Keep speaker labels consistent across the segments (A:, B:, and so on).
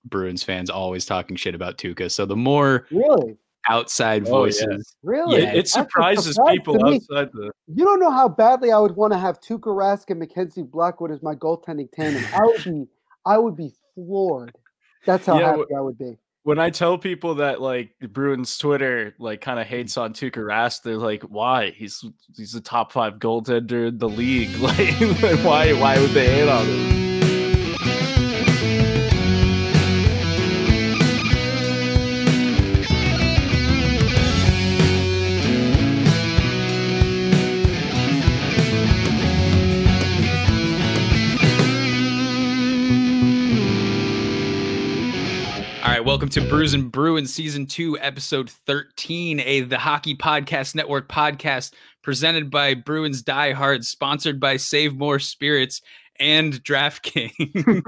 A: Bruins fans always talking shit about Tuukka. So the more
B: really
A: outside voices,
B: really,
A: yeah,
C: it surprises people outside the.
B: You don't know how badly I would want to have Tuukka Rask and Mackenzie Blackwood as my goaltending tandem. I would be floored. That's how happy I would be.
C: When I tell people that like the Bruins Twitter like kind of hates on Tuukka Rask, they're like, "Why? He's a top 5 goaltender in the league. Like, why would they hate on him?"
A: Welcome to Brews and Bruins Season 2, Episode 13, the Hockey Podcast Network podcast presented by Bruins Die Hard, sponsored by Save More Spirits and DraftKings.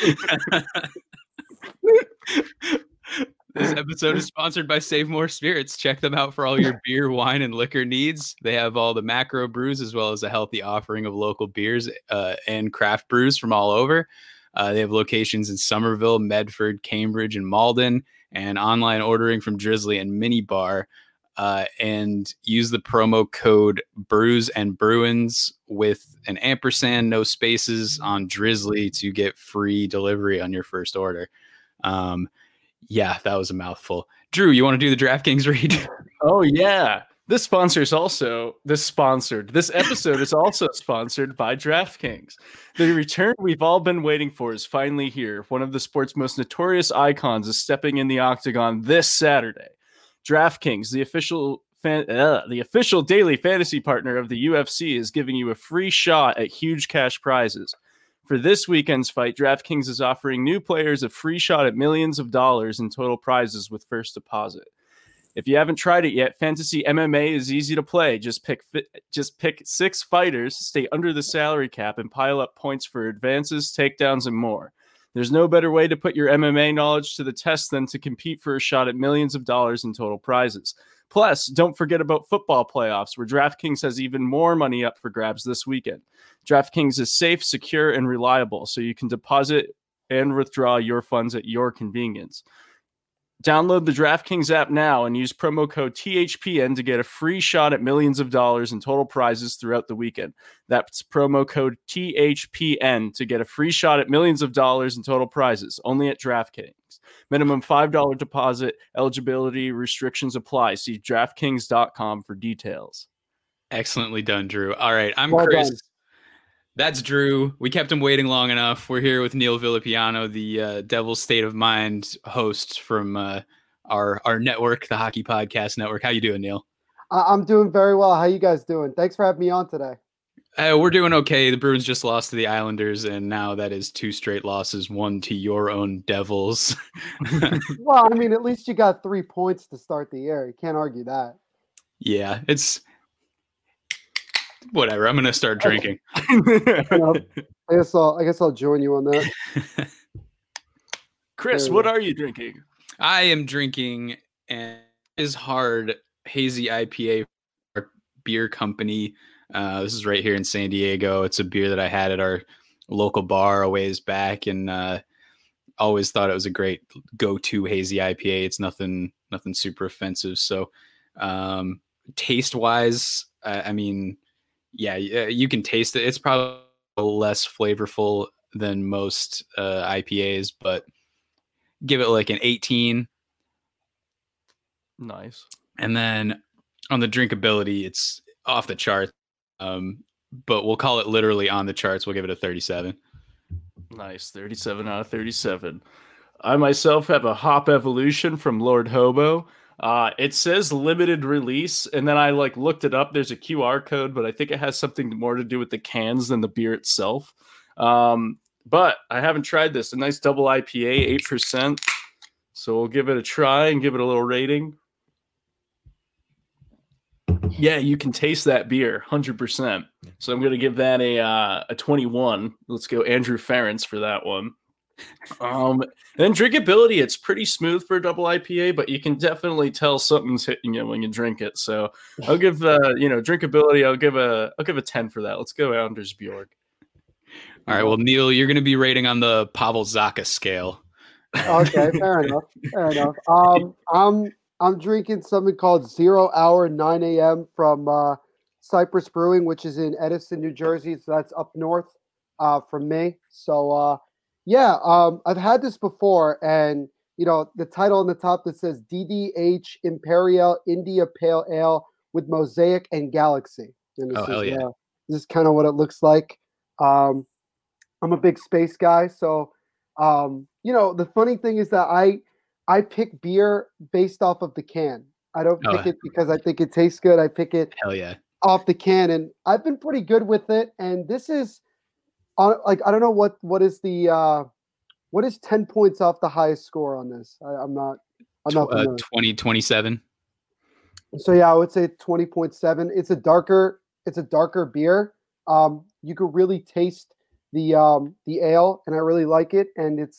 A: This episode is sponsored by Save More Spirits. Check them out for all your beer, wine, and liquor needs. They have all the macro brews as well as a healthy offering of local beers and craft brews from all over. They have locations in Somerville, Medford, Cambridge, and Malden, and online ordering from Drizzly and Minibar. And use the promo code Brews and Bruins with an ampersand, no spaces on Drizzly to get free delivery on your first order. Yeah, that was a mouthful. Drew, you want to do the DraftKings read?
C: Oh, yeah. This episode is also sponsored by DraftKings. The return we've all been waiting for is finally here. One of the sport's most notorious icons is stepping in the octagon this Saturday. DraftKings, the official daily fantasy partner of the UFC, is giving you a free shot at huge cash prizes. For this weekend's fight, DraftKings is offering new players a free shot at millions of dollars in total prizes with first deposit. If you haven't tried it yet, Fantasy MMA is easy to play. Just pick 6 fighters, stay under the salary cap, and pile up points for advances, takedowns, and more. There's no better way to put your MMA knowledge to the test than to compete for a shot at millions of dollars in total prizes. Plus, don't forget about football playoffs, where DraftKings has even more money up for grabs this weekend. DraftKings is safe, secure, and reliable, so you can deposit and withdraw your funds at your convenience. Download the DraftKings app now and use promo code THPN to get a free shot at millions of dollars in total prizes throughout the weekend. That's promo code THPN to get a free shot at millions of dollars in total prizes, only at DraftKings. Minimum $5 deposit, eligibility restrictions apply. See DraftKings.com for details.
A: Excellently done, Drew. All right, I'm
B: well
A: Chris.
B: Done.
A: That's Drew. We kept him waiting long enough. We're here with Neil Villapiano, the Devil's State of Mind host from our network, the Hockey Podcast Network. How you doing, Neil?
B: I'm doing very well. How you guys doing? Thanks for having me on today.
A: We're doing okay. The Bruins just lost to the Islanders, and now that is 2 straight losses, 1 to your own Devils.
B: Well, I mean, at least you got 3 points to start the year. You can't argue that.
A: Yeah, it's whatever. I'm gonna start drinking.
B: I guess I'll join you on that.
C: Chris, what are you drinking?
A: I am drinking an Is Hard Hazy IPA beer company. This is right here in San Diego. It's a beer that I had at our local bar a ways back, and always thought it was a great go-to hazy IPA. It's nothing super offensive. So taste-wise, I mean, yeah, you can taste it. It's probably less flavorful than most IPAs, but give it like an 18.
C: Nice.
A: And then on the drinkability, it's off the chart. But we'll call it literally on the charts. We'll give it a 37.
C: Nice. 37 out of 37. I myself have a Hop Evolution from Lord Hobo. It says limited release, and then I looked it up. There's a QR code, but I think it has something more to do with the cans than the beer itself. But I haven't tried this. A nice double IPA, 8%. So we'll give it a try and give it a little rating. Yeah, you can taste that beer, 100%. So I'm going to give that a 21. Let's go Andrew Ferentz for that one. Then drinkability, it's pretty smooth for a double IPA, but you can definitely tell something's hitting you when you drink it. So I'll give drinkability, I'll give a 10 for that. Let's go Anders Bjork.
A: All right, well, Neil, you're going to be rating on the Pavel Zacha scale.
B: Okay, fair enough. Fair enough. I'm drinking something called 0 Hour 9 a.m. from Cypress Brewing, which is in Edison, New Jersey. So that's up north from me. So yeah, I've had this before, and the title on the top that says DDH Imperial India Pale Ale with Mosaic and Galaxy. And
A: Oh, hell yeah.
B: This is kind of what it looks like. I'm a big space guy, so the funny thing is that I pick beer based off of the can. I don't pick it because I think it tastes good. I pick it
A: hell yeah
B: off the can, and I've been pretty good with it. And this is I don't know what is 10 points off the highest score on this. I'm not familiar.
A: 2027.
B: So yeah, I would say 20.7. It's a darker beer. You could really taste the ale, and I really like it. And it's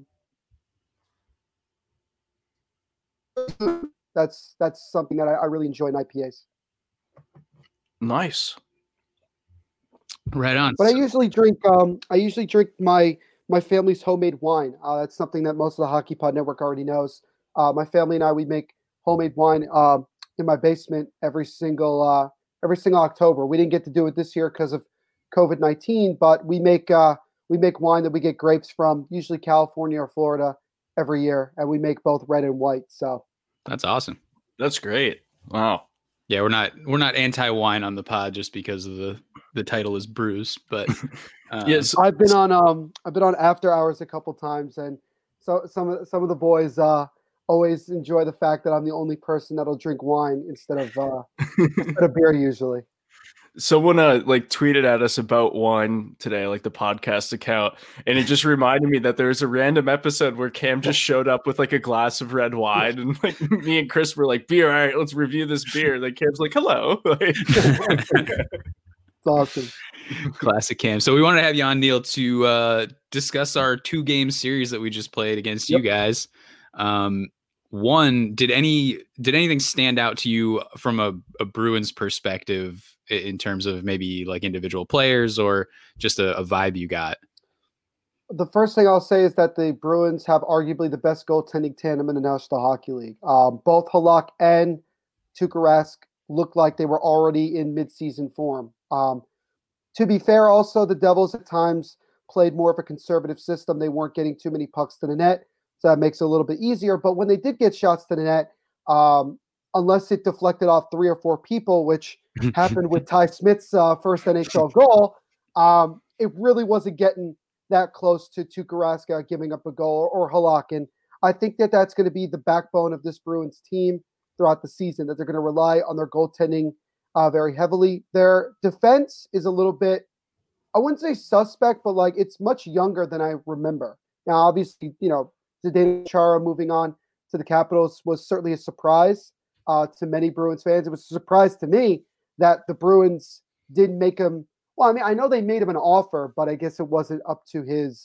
B: that's something that I really enjoy in IPAs.
C: Nice.
A: Right on.
B: But I usually drink my family's homemade wine. That's something that most of the Hockey Pod Network already knows. My family and I, we make homemade wine in my basement every single October. We didn't get to do it this year because of COVID-19, but we make wine that we get grapes from, usually California or Florida, every year, and we make both red and white. So
A: that's awesome.
C: That's great. Wow.
A: Yeah, we're not anti-wine on the pod just because of the title is brews, but
B: yes, I've been on After Hours a couple times, and so some of the boys always enjoy the fact that I'm the only person that'll drink wine instead of beer usually.
C: Someone tweeted at us about wine today, like the podcast account, and it just reminded me that there's a random episode where Cam just showed up with like a glass of red wine, and like me and Chris were like, "Beer, all right, let's review this beer." Like Cam's like, "Hello."
B: It's awesome.
A: Classic Cam. So we wanted to have you on, Neil, to discuss our 2-game series that we just played against you guys. One, did anything stand out to you from a Bruins perspective in terms of maybe like individual players or just a vibe you got?
B: The first thing I'll say is that the Bruins have arguably the best goaltending tandem in the National Hockey League. Both Halak and Tuukka Rask looked like they were already in midseason form. To be fair, also, the Devils at times played more of a conservative system. They weren't getting too many pucks to the net, so that makes it a little bit easier. But when they did get shots to the net, unless it deflected off 3 or 4 people, which happened with Ty Smith's first NHL goal, it really wasn't getting that close to Tuukka Rask giving up a goal or Halak. And I think that that's going to be the backbone of this Bruins team throughout the season, that they're going to rely on their goaltending very heavily. Their defense is a little bit, I wouldn't say suspect, but like it's much younger than I remember. Now, obviously, Zdeno Chara moving on to the Capitals was certainly a surprise to many Bruins fans. It was a surprise to me that the Bruins didn't make him. Well, I mean, I know they made him an offer, but I guess it wasn't up to his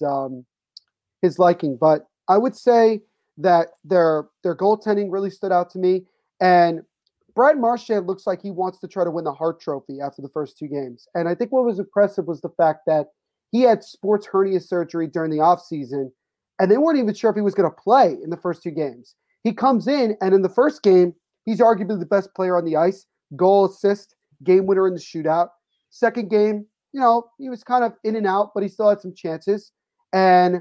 B: liking. But I would say that their goaltending really stood out to me. And Brad Marchand looks like he wants to try to win the Hart Trophy after the first 2 games. And I think what was impressive was the fact that he had sports hernia surgery during the offseason, and they weren't even sure if he was going to play in the first 2 games. He comes in, and in the first game, he's arguably the best player on the ice, goal, assist, game winner in the shootout. Second game, he was kind of in and out, but he still had some chances. And,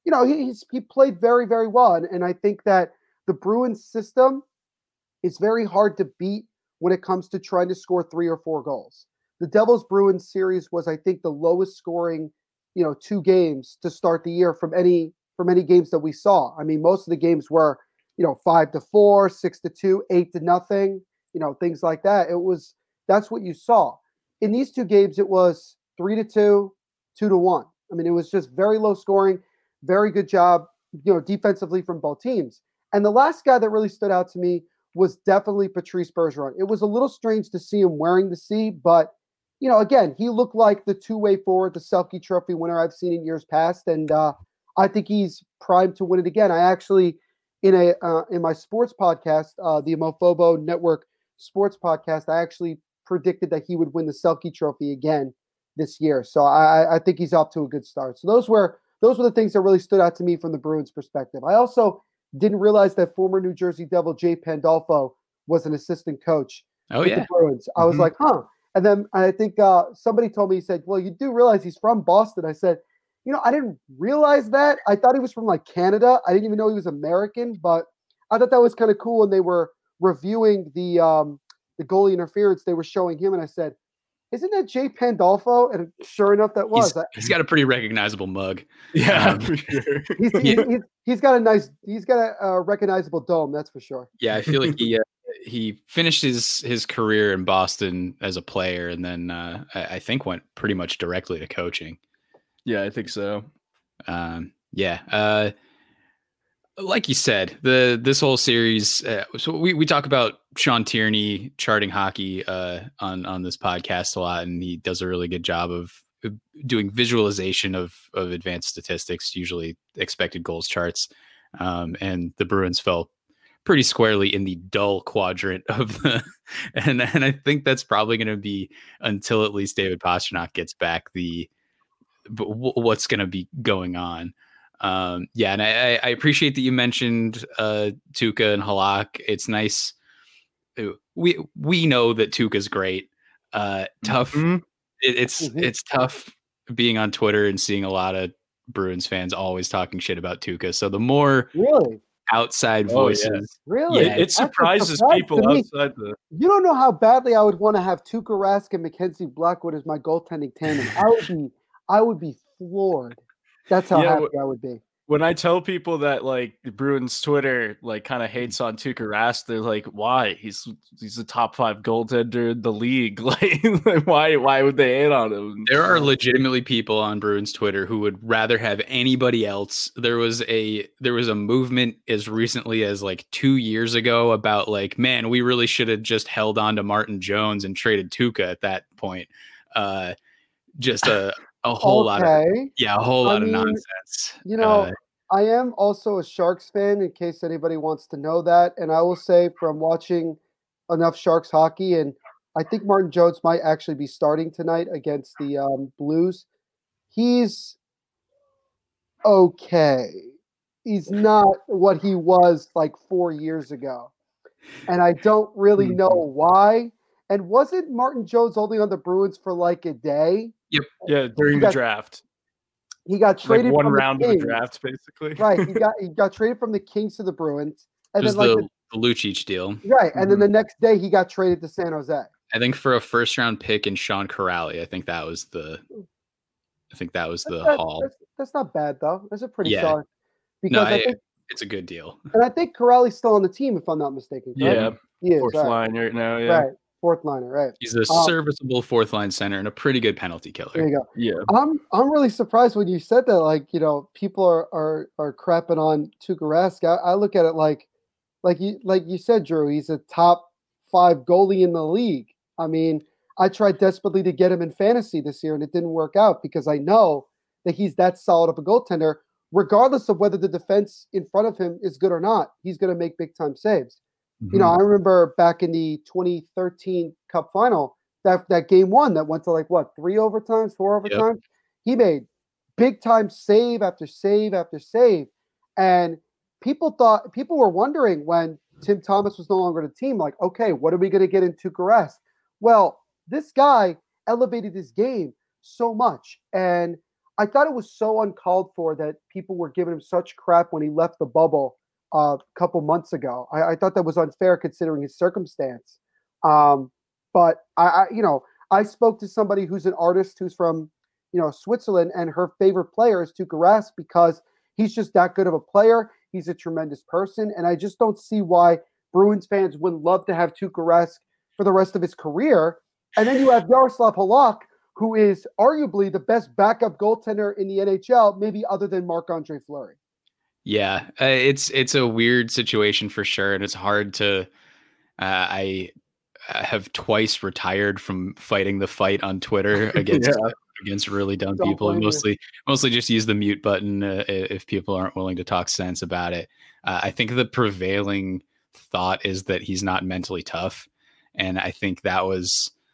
B: he played very, very well. And I think that the Bruins system is very hard to beat when it comes to trying to score 3 or 4 goals. The Devils-Bruins series was, I think, the lowest scoring, 2 games to start the year from any games that we saw. I mean, most of the games were, 5-4, 6-2, 8-0, things like that. That's what you saw. In these 2 games, it was 3-2, 2-1. I mean, it was just very low scoring, very good job, defensively from both teams. And the last guy that really stood out to me was definitely Patrice Bergeron. It was a little strange to see him wearing the C, but, again, he looked like the two-way forward, the Selke Trophy winner I've seen in years past, and I think he's primed to win it again. I actually, in my sports podcast, the Amofobo Network sports podcast, I actually predicted that he would win the Selke Trophy again this year. So I think he's off to a good start. So those were those were the things that really stood out to me from the Bruins perspective. I also didn't realize that former New Jersey Devil Jay Pandolfo was an assistant coach with the Bruins. I was like, huh. And then I think somebody told me, he said, well, you do realize he's from Boston. I said, I didn't realize that. I thought he was from like Canada. I didn't even know he was American, but I thought that was kind of cool. When they were reviewing the goalie interference, they were showing him, and I said, isn't that Jay Pandolfo? And sure enough, that was.
A: He's got a pretty recognizable mug.
C: Yeah, for sure.
B: He's got a recognizable dome. That's for sure.
A: Yeah, I feel like he finished his career in Boston as a player, and then I think went pretty much directly to coaching.
C: Yeah, I think so.
A: Like you said, this whole series. So we talk about Sean Tierney charting hockey on this podcast a lot, and he does a really good job of doing visualization of advanced statistics, usually expected goals charts. And the Bruins fell pretty squarely in the dull quadrant of the, and I think that's probably going to be until at least David Pastrnak gets back what's going to be going on. And I appreciate that you mentioned Tuukka and Halak. It's nice. We know that Tuukka's great. Tough. Mm-hmm. It's tough being on Twitter and seeing a lot of Bruins fans always talking shit about Tuukka. So the more outside voices,
B: it
C: surprises people outside the.
B: You don't know how badly I would want to have Tuukka Rask and Mackenzie Blackwood as my goaltending tandem. I would be floored. That's how happy I would be.
C: When I tell people that like the Bruins Twitter like kind of hates on Tuukka Rask, they're like, "Why? He's the top 5 goaltender in the league. Like why would they hate on him?"
A: There are legitimately people on Bruins Twitter who would rather have anybody else. There was a movement as recently as like 2 years ago about like, man, we really should have just held on to Martin Jones and traded Tuukka at that point. Just a whole lot of nonsense.
B: I am also a Sharks fan, in case anybody wants to know that. And I will say, from watching enough Sharks hockey, and I think Martin Jones might actually be starting tonight against the Blues. He's okay. He's not what he was like 4 years ago. And I don't really know why. And wasn't Martin Jones only on the Bruins for like a day?
A: Yep.
C: Yeah, during the draft.
B: He got traded
C: like one
B: from
C: round
B: the
C: of the draft, basically.
B: Right. He got traded from the Kings to the Bruins.
A: And then like the Lucic deal.
B: Right. And then the next day he got traded to San Jose.
A: I think for a first round pick in Sean Corrali. I think that was the haul.
B: That's not bad though. That's a pretty solid. Because I think
A: it's a good deal.
B: And I think Corrali's still on the team, if I'm not mistaken. Correct?
C: Yeah.
B: He is,
C: fourth line right now. Yeah.
B: Right. Fourth liner, right?
A: He's a serviceable fourth line center and a pretty good penalty killer.
B: There you go.
C: Yeah,
B: I'm really surprised when you said that. Like, people are crapping on Tuukka Rask. I look at it like you said, Drew. He's a top 5 goalie in the league. I mean, I tried desperately to get him in fantasy this year, and it didn't work out because I know that he's that solid of a goaltender. Regardless of whether the defense in front of him is good or not, he's going to make big time saves. Mm-hmm. I remember back in the 2013 Cup final, that game 1 that went to like 3 overtimes, 4 overtimes. Yep. He made big time save after save after save. And people were wondering when Tim Thomas was no longer the team, like, okay, what are we going to get in Tuukka Rask? Well, this guy elevated his game so much. And I thought it was so uncalled for that people were giving him such crap when he left the bubble a couple months ago. I thought that was unfair considering his circumstance. But I spoke to somebody who's an artist who's from, Switzerland, and her favorite player is Tuukka Rask because he's just that good of a player. He's a tremendous person. And I just don't see why Bruins fans wouldn't love to have Tuukka Rask for the rest of his career. And then you have Yaroslav Halak, who is arguably the best backup goaltender in the NHL, maybe other than Marc-Andre Fleury.
A: Yeah, it's a weird situation for sure, and it's hard to. I have twice retired from fighting the fight on Twitter against really dumb people, and mostly just use the mute button if people aren't willing to talk sense about it. I think the prevailing thought is that he's not mentally tough, and I think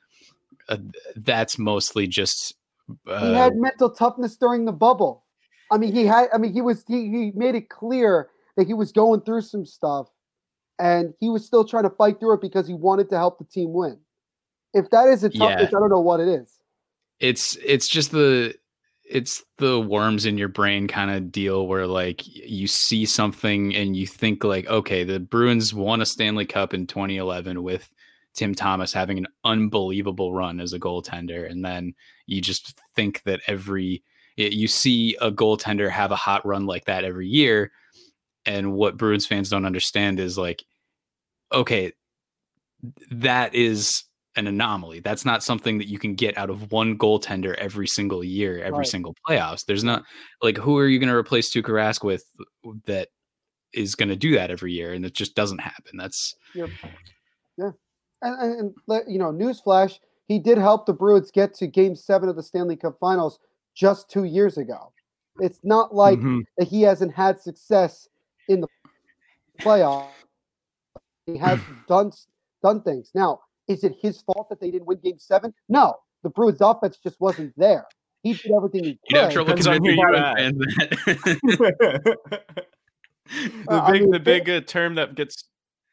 A: that's mostly just.
B: He had mental toughness during the bubble. I mean, he made it clear that he was going through some stuff, and he was still trying to fight through it because he wanted to help the team win. If that is a toughness, I don't know what it is.
A: It's just the worms in your brain kind of deal where like you see something and you think like, okay, the Bruins won a Stanley Cup in 2011 with Tim Thomas having an unbelievable run as a goaltender. And then you just think that you see a goaltender have a hot run like that every year. And what Bruins fans don't understand is like, okay, that is an anomaly. That's not something that you can get out of one goaltender every single year, every single playoffs. There's not like, who are you going to replace Tuukka Rask with that is going to do that every year? And it just doesn't happen. That's
B: yeah. And newsflash, he did help the Bruins get to Game 7 of the Stanley Cup Finals just 2 years ago. It's not like that he hasn't had success in the playoffs. He has done things. Now, is it his fault that they didn't win Game 7? No, the Bruins offense just wasn't there. He did everything he could.
A: Have trouble convincing
C: the big term that gets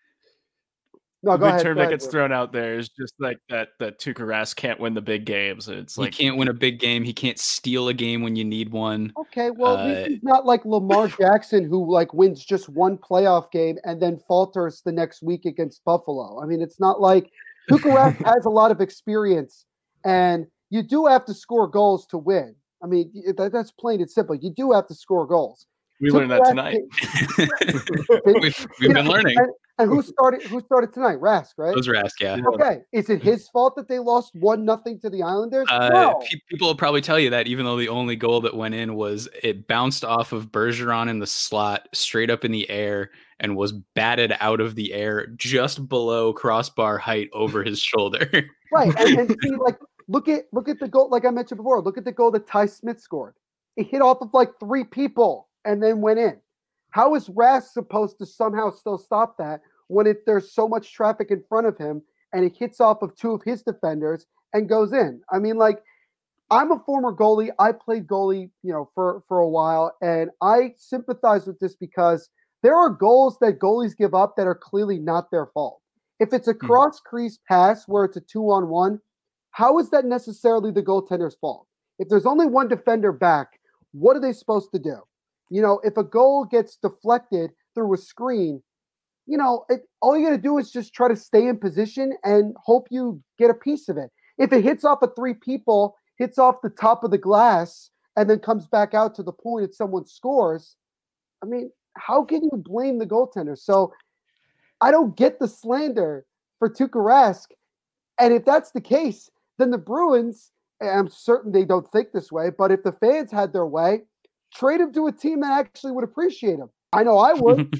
C: that gets thrown out there is just like that Tuukka Rask can't win the big games. It's like
A: he can't win a big game. He can't steal a game when you need one.
B: Okay, well, he's not like Lamar Jackson who like wins just one playoff game and then falters the next week against Buffalo. I mean, it's not like Tuukka Rask has a lot of experience, and you do have to score goals to win. I mean, that's plain and simple. You do have to score goals.
C: We learned that tonight.
A: We've been learning.
B: And who started tonight? Rask, right?
A: It was Rask, yeah.
B: Okay. Is it his fault that they lost 1-0 to the Islanders? No.
A: People will probably tell you that, even though the only goal that went in was it bounced off of Bergeron in the slot straight up in the air and was batted out of the air just below crossbar height over his shoulder.
B: Right. And see, like, look at the goal, like I mentioned before. Look at the goal that Ty Smith scored. It hit off of like 3 people and then went in. How is Rask supposed to somehow still stop that when there's so much traffic in front of him and it hits off of 2 of his defenders and goes in? I mean, like, I'm a former goalie. I played goalie, for a while, and I sympathize with this because there are goals that goalies give up that are clearly not their fault. If it's a cross-crease pass where it's a 2-on-1, how is that necessarily the goaltender's fault? If there's only one defender back, what are they supposed to do? If a goal gets deflected through a screen, all you got to do is just try to stay in position and hope you get a piece of it. If it hits off of 3 people, hits off the top of the glass, and then comes back out to the point and someone scores, I mean, how can you blame the goaltender? So I don't get the slander for Tuukka Rask. And if that's the case, then the Bruins, and I'm certain they don't think this way, but if the fans had their way, trade him to a team that actually would appreciate him. I know I would.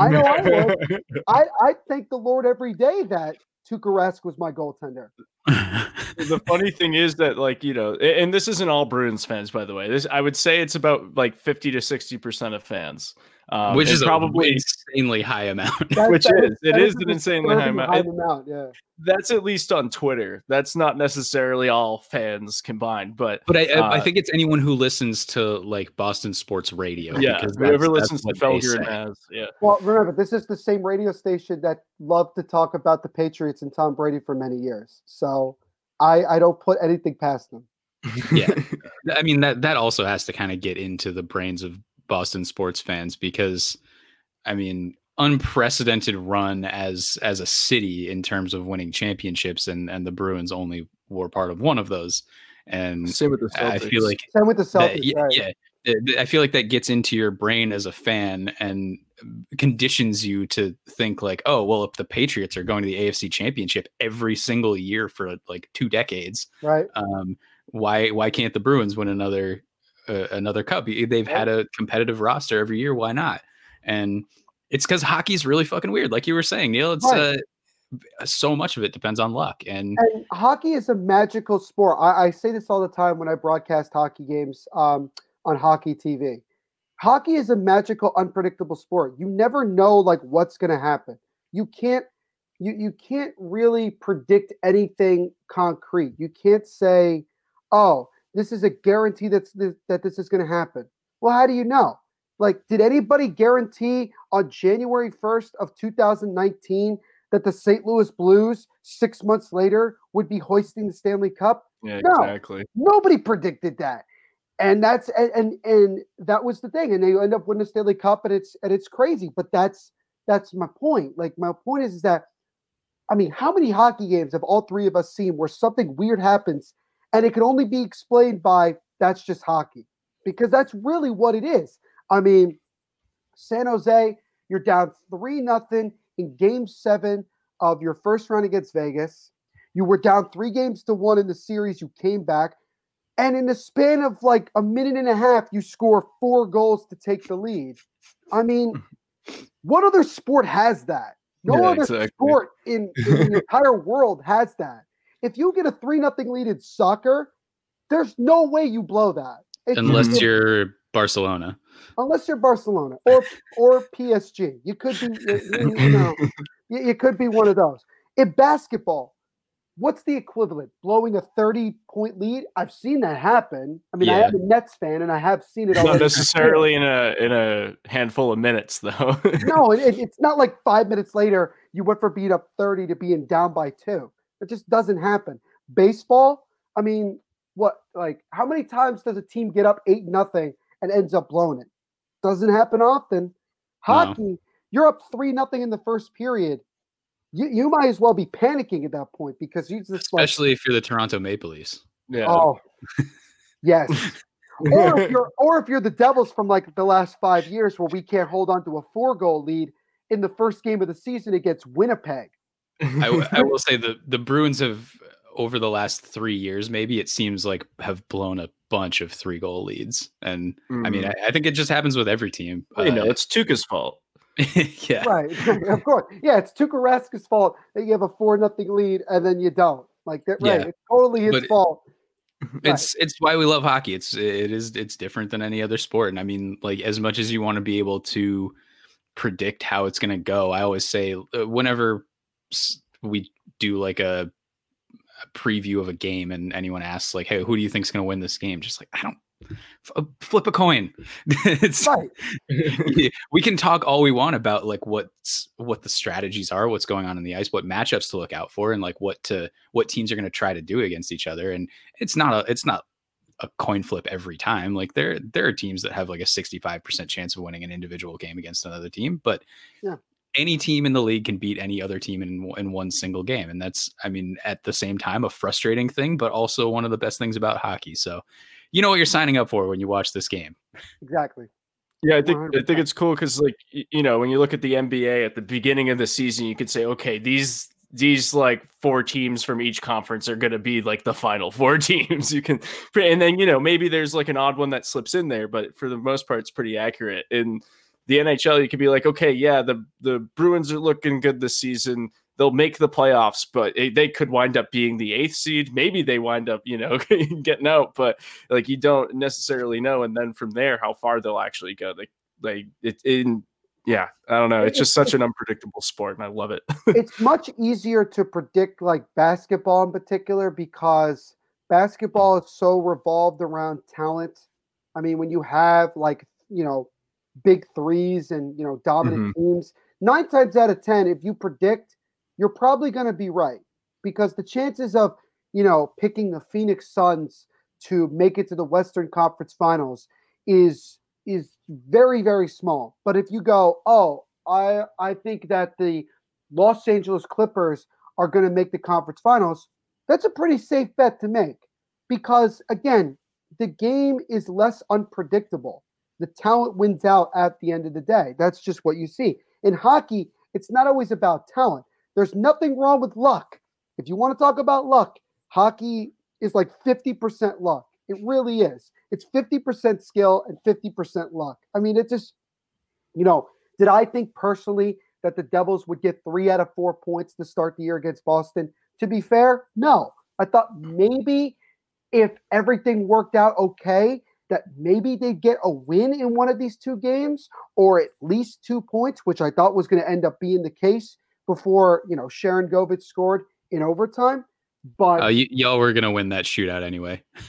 B: I thank the Lord every day that Tuukka Rask was my goaltender.
C: The funny thing is that, like, and this isn't all Bruins fans, by the way. I would say it's about like 50 to 60% of fans.
A: Which is probably an insanely high amount.
C: It is an insanely high amount.
B: Yeah.
C: That's at least on Twitter. That's not necessarily all fans combined, but
A: I think it's anyone who listens to like Boston sports radio.
C: Yeah, because whoever listens to Felger and Maz. Yeah.
B: Well, remember, this is the same radio station that loved to talk about the Patriots and Tom Brady for many years. So I don't put anything past them.
A: Yeah, I mean that also has to kind of get into the brains of Boston sports fans, because I mean, unprecedented run as a city in terms of winning championships, and the Bruins only were part of one of those. And
C: same with the Celtics.
A: I feel like
B: same with the Celtics.
A: I feel like that gets into your brain as a fan and conditions you to think like, oh, well, if the Patriots are going to the AFC Championship every single year for like 2 decades,
B: right?
A: Why can't the Bruins win another cup? They've had a competitive roster every year. Why not? And it's because hockey's really fucking weird. Like you were saying, Neil, it's so much of it depends on luck. And
B: hockey is a magical sport. I say this all the time when I broadcast hockey games on hockey TV. Hockey is a magical, unpredictable sport. You never know like what's going to happen. You can't really predict anything concrete. You can't say, oh, this is a guarantee that this is going to happen. Well, how do you know? Like, did anybody guarantee on January 1st of 2019 that the St. Louis Blues 6 months later would be hoisting the Stanley Cup?
C: Yeah,
B: No,
C: exactly.
B: nobody predicted that. And that's and that was the thing. And they end up winning the Stanley Cup, and it's crazy. But that's my point. Like, my point is that, I mean, how many hockey games have all three of us seen where something weird happens and it can only be explained by that's just hockey? Because that's really what it is. I mean, San Jose, you're down 3-0 in Game 7 of your first round against Vegas. You were down 3-1 in the series. You came back. And in the span of like a minute and a half, you score 4 goals to take the lead. I mean, what other sport has that? No other sport in the entire world has that. If you get a 3-0 lead in soccer, there's no way you blow that.
A: Unless you're Barcelona.
B: Unless you're Barcelona or PSG. You could be, you could be one of those. In basketball, what's the equivalent? Blowing a 30-point lead? I've seen that happen. I mean, I am a Nets fan, and I have seen it.
C: Not necessarily in a handful of minutes, though.
B: No, it's not like 5 minutes later you went from being up 30 to being down by 2. It just doesn't happen. Baseball, I mean, how many times does a team get up 8-0 and ends up blowing it? Doesn't happen often. Hockey, you're up 3-0 in the first period. You might as well be panicking at that point because you just
A: especially if you're the Toronto Maple Leafs.
C: Yeah.
B: Oh, yes. or if you're the Devils from like the last 5 years where we can't hold on to a 4-goal lead in the first game of the season against Winnipeg.
A: I will say the Bruins have, over the last 3 years, maybe it seems like have blown a bunch of 3-goal leads. And I mean, I think it just happens with every team.
C: It's Tuukka's fault.
A: Yeah.
B: Right. Of course. Yeah, it's Tuukka Rask's fault that you have a 4-0 lead and then you don't. Like that, right. Yeah. It's totally his fault.
A: It's why we love hockey. It's different than any other sport. And I mean, like, as much as you want to be able to predict how it's going to go, I always say whenever we do like a preview of a game and anyone asks like, hey, who do you think is going to win this game? Just like, I don't flip a coin. It's
B: right.
A: We can talk all we want about like what the strategies are, what's going on in the ice, what matchups to look out for, and like what teams are going to try to do against each other. And it's not a coin flip every time. Like there are teams that have like a 65% chance of winning an individual game against another team, but any team in the league can beat any other team in one single game. And that's, I mean, at the same time, a frustrating thing, but also one of the best things about hockey. So you know what you're signing up for when you watch this game.
B: Exactly.
C: Yeah, I think it's cool because, like, you know, when you look at the NBA at the beginning of the season, you could say, okay, these like 4 teams from each conference are going to be like the final 4 teams. You can, and then, you know, maybe there's like an odd one that slips in there, but for the most part, it's pretty accurate. In the NHL, you could be like, okay, yeah, the Bruins are looking good this season. They'll make the playoffs, but they could wind up being the 8th seed. Maybe they wind up, you know, getting out, but like you don't necessarily know. And then from there, how far they'll actually go. I don't know. It's just such an unpredictable sport, and I love it.
B: It's much easier to predict like basketball in particular because basketball is so revolved around talent. I mean, when you have like, you know, big threes and, you know, dominant teams, 9 times out of 10, if you predict, you're probably going to be right because the chances of, you know, picking the Phoenix Suns to make it to the Western Conference Finals is very, very small. But if you go, I think that the Los Angeles Clippers are going to make the conference finals, that's a pretty safe bet to make because, again, the game is less unpredictable. The talent wins out at the end of the day. That's just what you see. In hockey, it's not always about talent. There's nothing wrong with luck. If you want to talk about luck, hockey is like 50% luck. It really is. It's 50% skill and 50% luck. I mean, it just, you know, did I think personally that the Devils would get 3 out of 4 points to start the year against Boston? To be fair, no. I thought maybe if everything worked out okay, that maybe they'd get a win in one of these 2 games or at least 2 points, which I thought was going to end up being the case before, you know, Sharon Govich scored in overtime. But
A: y'all were going to win that shootout anyway.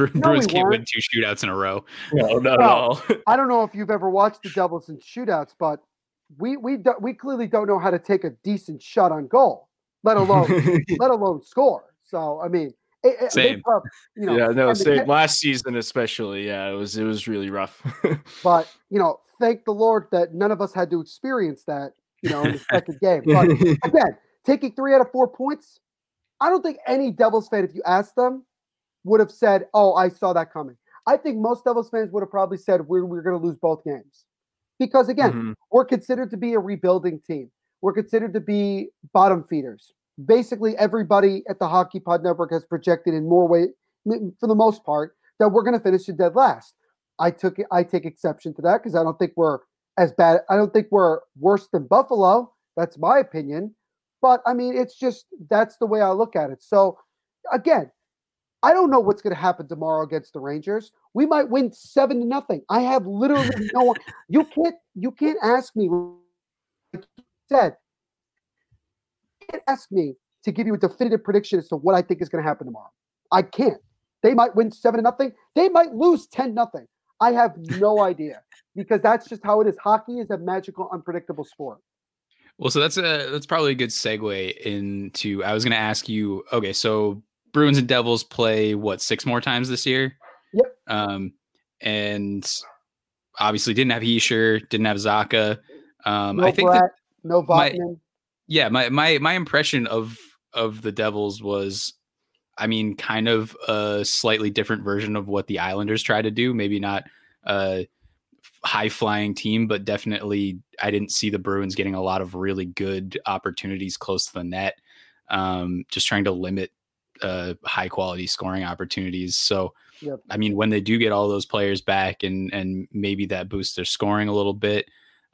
A: Bruins can't win 2 shootouts in a row.
C: No, not at all.
B: I don't know if you've ever watched the Devils in shootouts, but we clearly don't know how to take a decent shot on goal, let alone score. So I mean,
A: same.
C: Same. Last season especially, it was really rough.
B: But thank the Lord that none of us had to experience that, in the second game. But again, taking 3 out of 4 points, I don't think any Devils fan, if you asked them, would have said, "Oh, I saw that coming." I think most Devils fans would have probably said we're going to lose both games. Because again, we're considered to be a rebuilding team. We're considered to be bottom feeders. Basically, everybody at the Hockey Pod Network has projected in more way, for the most part, that we're going to finish in dead last. I take exception to that because I don't think we're as bad. I don't think we're worse than Buffalo. That's my opinion. But I mean, it's just that's the way I look at it. So again, I don't know what's going to happen tomorrow against the Rangers. We might win 7-0. I have literally no. You can't ask me. Like you said, you can't ask me to give you a definitive prediction as to what I think is going to happen tomorrow. I can't. They might win 7-0. They might lose 10-0. I have no idea because that's just how it is. Hockey is a magical, unpredictable sport.
A: Well, so that's probably a good segue into. I was going to ask you. Okay, so Bruins and Devils play 6 more times this year?
B: Yep.
A: And obviously didn't have Hischier, didn't have Zacha.
B: No
A: I think
B: Blatt, no Vatanen.
A: My impression of the Devils was, I mean, kind of a slightly different version of what the Islanders try to do. Maybe not a high flying team, but definitely I didn't see the Bruins getting a lot of really good opportunities close to the net. Just trying to limit high quality scoring opportunities. So,
B: yep.
A: I mean, when they do get all those players back and maybe that boosts their scoring a little bit,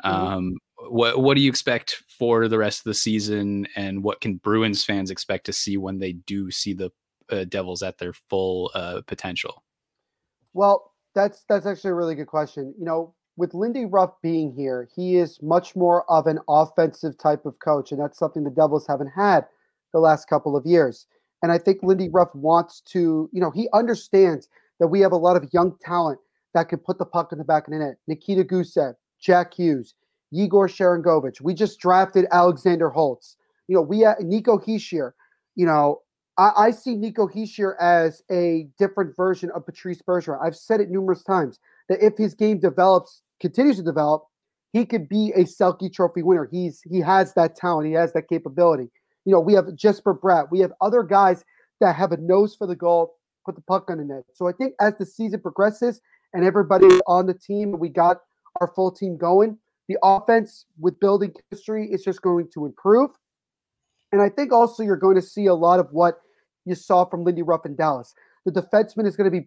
A: what do you expect for the rest of the season, and what can Bruins fans expect to see when they do see the Devils at their full potential?
B: Well, that's actually a really good question. With Lindy Ruff being here, he is much more of an offensive type of coach, and that's something the Devils haven't had the last couple of years. And I think Lindy Ruff wants to, he understands that we have a lot of young talent that can put the puck in the back of the net. Nikita Gusev, Jack Hughes, Yegor Sharangovich. We just drafted Alexander Holtz. We have Nico Hischier. I see Nico Hischier as a different version of Patrice Bergeron. I've said it numerous times that if his game continues to develop, he could be a Selke Trophy winner. He has that talent. He has that capability. We have Jesper Bratt. We have other guys that have a nose for the goal, put the puck on the net. So I think as the season progresses and everybody on the team, we got our full team going, the offense with building chemistry is just going to improve. And I think also you're going to see a lot of what you saw from Lindy Ruff in Dallas. The defenseman is going to be,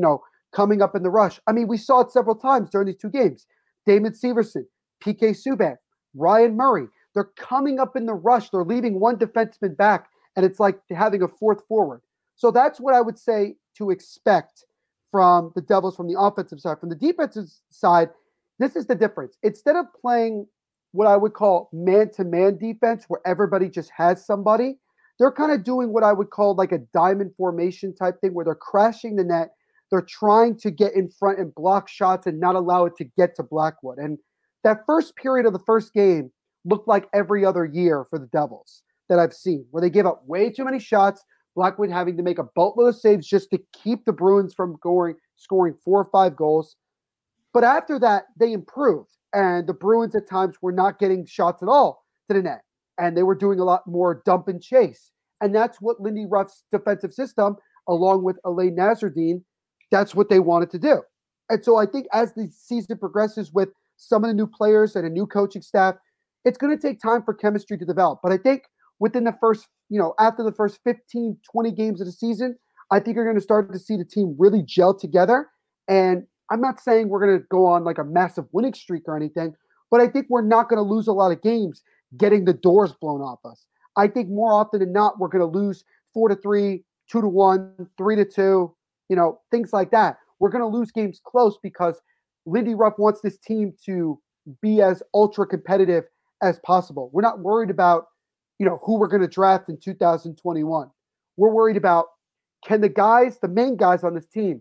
B: coming up in the rush. I mean, we saw it several times during these 2 games. Damon Severson, PK Subban, Ryan Murray. They're coming up in the rush. They're leaving one defenseman back, and it's like having a 4th forward. So that's what I would say to expect from the Devils from the offensive side. From the defensive side, this is the difference. Instead of playing what I would call man-to-man defense, where everybody just has somebody, they're kind of doing what I would call like a diamond formation type thing, where they're crashing the net. They're trying to get in front and block shots and not allow it to get to Blackwood. And that first period of the first game looked like every other year for the Devils that I've seen, where they gave up way too many shots, Blackwood having to make a boatload of saves just to keep the Bruins from scoring 4 or 5 goals. But after that, they improved, and the Bruins at times were not getting shots at all to the net, and they were doing a lot more dump and chase. And that's what Lindy Ruff's defensive system, along with Alain Nasreddine, that's what they wanted to do. And so I think as the season progresses with some of the new players and a new coaching staff, it's going to take time for chemistry to develop. But I think within the first, after the first 15, 20 games of the season, I think you're going to start to see the team really gel together. And I'm not saying we're going to go on like a massive winning streak or anything, but I think we're not going to lose a lot of games getting the doors blown off us. I think more often than not, we're going to lose 4-3, 2-1, 3-2, things like that. We're going to lose games close because Lindy Ruff wants this team to be as ultra competitive as possible. We're not worried about, who we're going to draft in 2021. We're worried about, can the main guys on this team,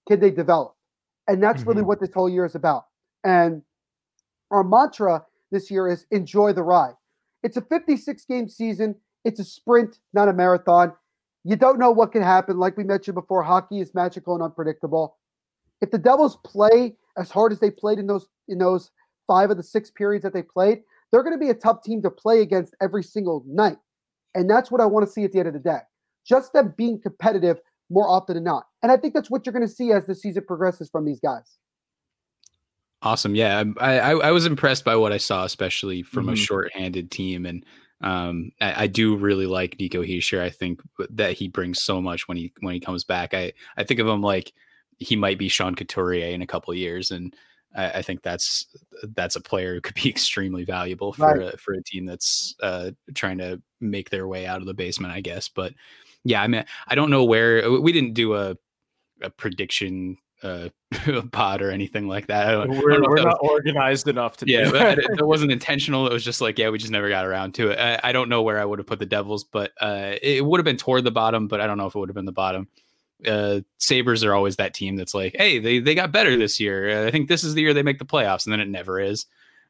B: can they develop? And that's really what this whole year is about. And our mantra this year is enjoy the ride. It's a 56-game season. It's a sprint, not a marathon. You don't know what can happen. Like we mentioned before, hockey is magical and unpredictable. If the Devils play as hard as they played in those 5 of the 6 periods that they played, they're going to be a tough team to play against every single night. And that's what I want to see at the end of the day. Just them being competitive more often than not. And I think that's what you're going to see as the season progresses from these guys.
A: Awesome. Yeah. I was impressed by what I saw, especially from a shorthanded team. And I do really like Nico Hischier. I think that he brings so much when he comes back. I think of him like he might be Sean Couturier in a couple of years. And I think that's a player who could be extremely valuable for a team that's trying to make their way out of the basement, I guess. But yeah, I mean, I don't know where we didn't do a prediction pod or anything like that.
C: We're not organized enough to do that.
A: It wasn't intentional. It was just like, we just never got around to it. I don't know where I would have put the Devils, but it would have been toward the bottom, but I don't know if it would have been the bottom. Sabres are always that team that's like, hey, they got better this year. I think this is the year they make the playoffs, and then it never is.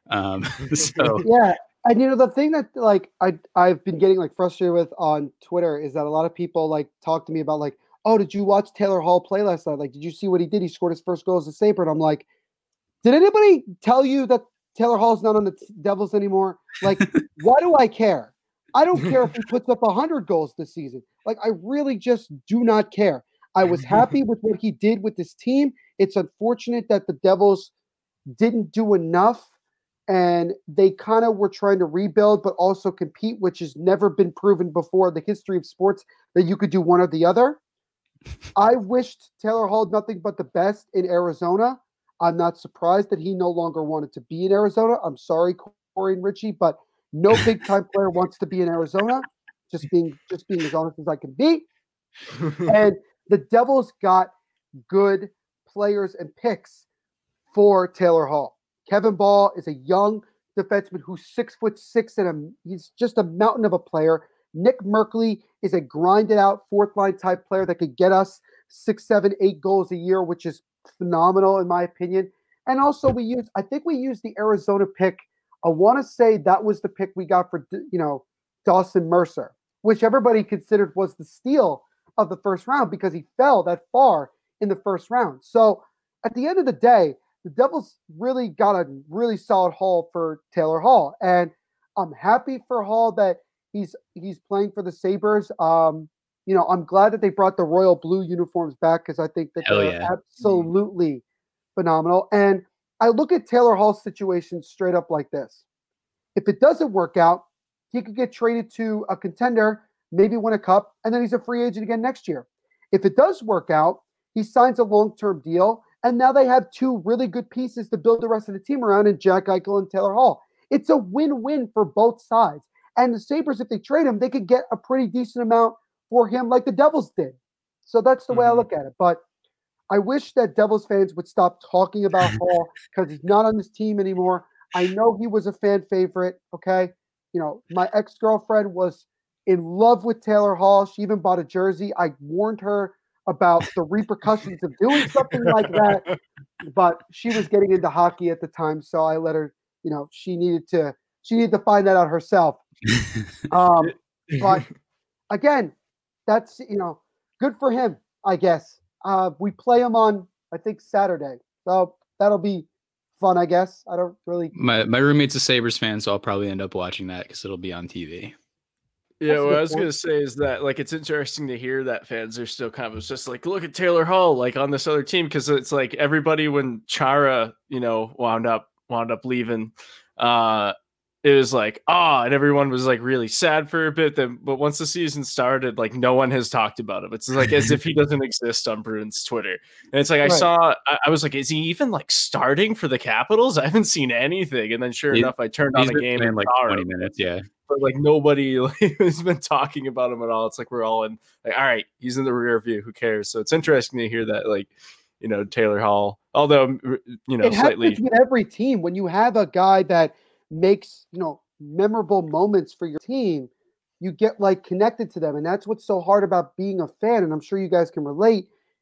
A: So
B: yeah. And the thing that like I've been getting like frustrated with on Twitter is that a lot of people like talk to me about like, oh, did you watch Taylor Hall play last night? Like, did you see what he did? He scored his first goal as a Sabre. And I'm like, did anybody tell you that Taylor Hall's not on the Devils anymore? Like, why do I care? I don't care if he puts up 100 goals this season. Like, I really just do not care. I was happy with what he did with this team. It's unfortunate that the Devils didn't do enough and they kind of were trying to rebuild but also compete, which has never been proven before in the history of sports that you could do one or the other. I wished Taylor Hall nothing but the best in Arizona. I'm not surprised that he no longer wanted to be in Arizona. I'm sorry, Corey and Richie, but no big-time player wants to be in Arizona. Just being as honest as I can be. And the Devils got good players and picks for Taylor Hall. Kevin Ball is a young defenseman who's 6'6", and he's just a mountain of a player. Nick Merkley is a grinded-out fourth-line type player that could get us 6, 7, 8 goals a year, which is phenomenal in my opinion. And also I think we used the Arizona pick. I want to say that was the pick we got for Dawson Mercer, which everybody considered was the steal of the first round because he fell that far in the first round. So at the end of the day, the Devils really got a really solid haul for Taylor Hall. And I'm happy for Hall that he's playing for the Sabres. I'm glad that they brought the royal blue uniforms back because I think that they're absolutely phenomenal. And I look at Taylor Hall's situation straight up like this. If it doesn't work out, he could get traded to a contender, maybe win a cup, and then he's a free agent again next year. If it does work out, he signs a long-term deal, and now they have 2 really good pieces to build the rest of the team around in Jack Eichel and Taylor Hall. It's a win-win for both sides. And the Sabres, if they trade him, they could get a pretty decent amount for him like the Devils did. So that's the way I look at it. But I wish that Devils fans would stop talking about Hall because he's not on this team anymore. I know he was a fan favorite, okay? My ex-girlfriend was in love with Taylor Hall. She even bought a jersey. I warned her about the repercussions of doing something like that, but she was getting into hockey at the time, so I let her, she needed to find that out herself. But again, that's, good for him, I guess. We play him on, I think, Saturday. So that'll be fun, I guess. I don't really.
A: My roommate's a Sabres fan, so I'll probably end up watching that because it'll be on TV.
C: Yeah, what I was going to say is that, like, it's interesting to hear that fans are still kind of just like, look at Taylor Hall, like, on this other team, because it's like everybody, when Chara, wound up leaving, it was like, and everyone was like really sad for a bit. But once the season started, like, no one has talked about him. It's like as if he doesn't exist on Bruins Twitter. And it's like, I was like, is he even like starting for the Capitals? I haven't seen anything. And then sure enough, I turned on a game
A: in like 20 minutes. Yeah.
C: But like nobody has been talking about him at all. It's like we're all in like, all right, he's in the rear view. Who cares? So it's interesting to hear that, like, Taylor Hall, although,
B: it
C: slightly
B: happens with every team when you have a guy that makes, memorable moments for your team, you get like connected to them. And that's what's so hard about being a fan. And I'm sure you guys can relate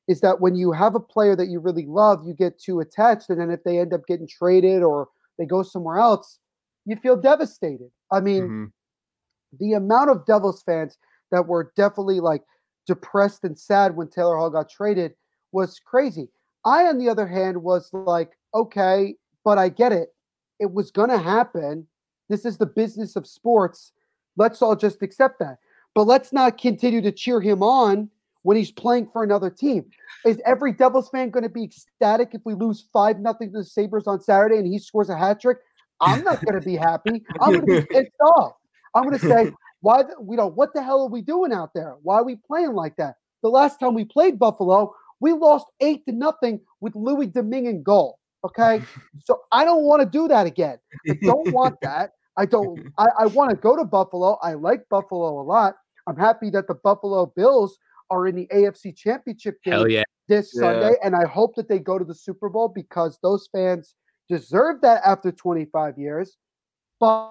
B: is that when you have a player that you really love, you get too attached. And then if they end up getting traded or they go somewhere else, you feel devastated. I mean, the amount of Devils fans that were definitely like depressed and sad when Taylor Hall got traded was crazy. I, on the other hand, was like, okay, but I get it. It was going to happen. This is the business of sports. Let's all just accept that. But let's not continue to cheer him on when he's playing for another team. Is every Devils fan going to be ecstatic if we lose 5-0 to the Sabres on Saturday and he scores a hat trick? I'm not going to be happy. I'm going to be pissed off. I'm going to say, what the hell are we doing out there? Why are we playing like that? The last time we played Buffalo, we lost 8-0 with Louis Domingue in goal. Okay. So I don't want to do that again. I don't want that. I want to go to Buffalo. I like Buffalo a lot. I'm happy that the Buffalo Bills are in the AFC Championship game this Sunday. And I hope that they go to the Super Bowl because those fans deserve that after 25 years. But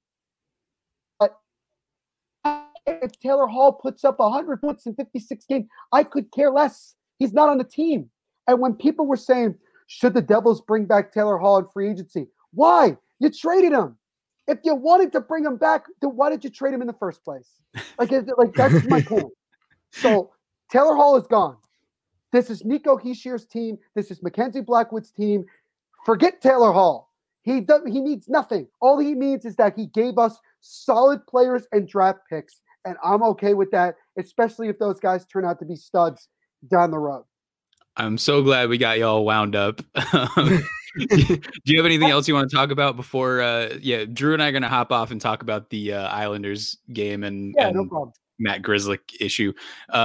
B: if Taylor Hall puts up 100 points in 56 games, I could care less. He's not on the team. And when people were saying, should the Devils bring back Taylor Hall in free agency? Why? You traded him. If you wanted to bring him back, then why did you trade him in the first place? Like that's my point. So Taylor Hall is gone. This is Nico Hischier's team. This is Mackenzie Blackwood's team. Forget Taylor Hall. He needs nothing. All he means is that he gave us solid players and draft picks, and I'm okay with that, especially if those guys turn out to be studs down the road.
A: I'm so glad we got y'all wound up. Do you have anything else you want to talk about before? Drew and I are going to hop off and talk about the Islanders game and
B: no problem.
A: Matt Grzelcyk issue.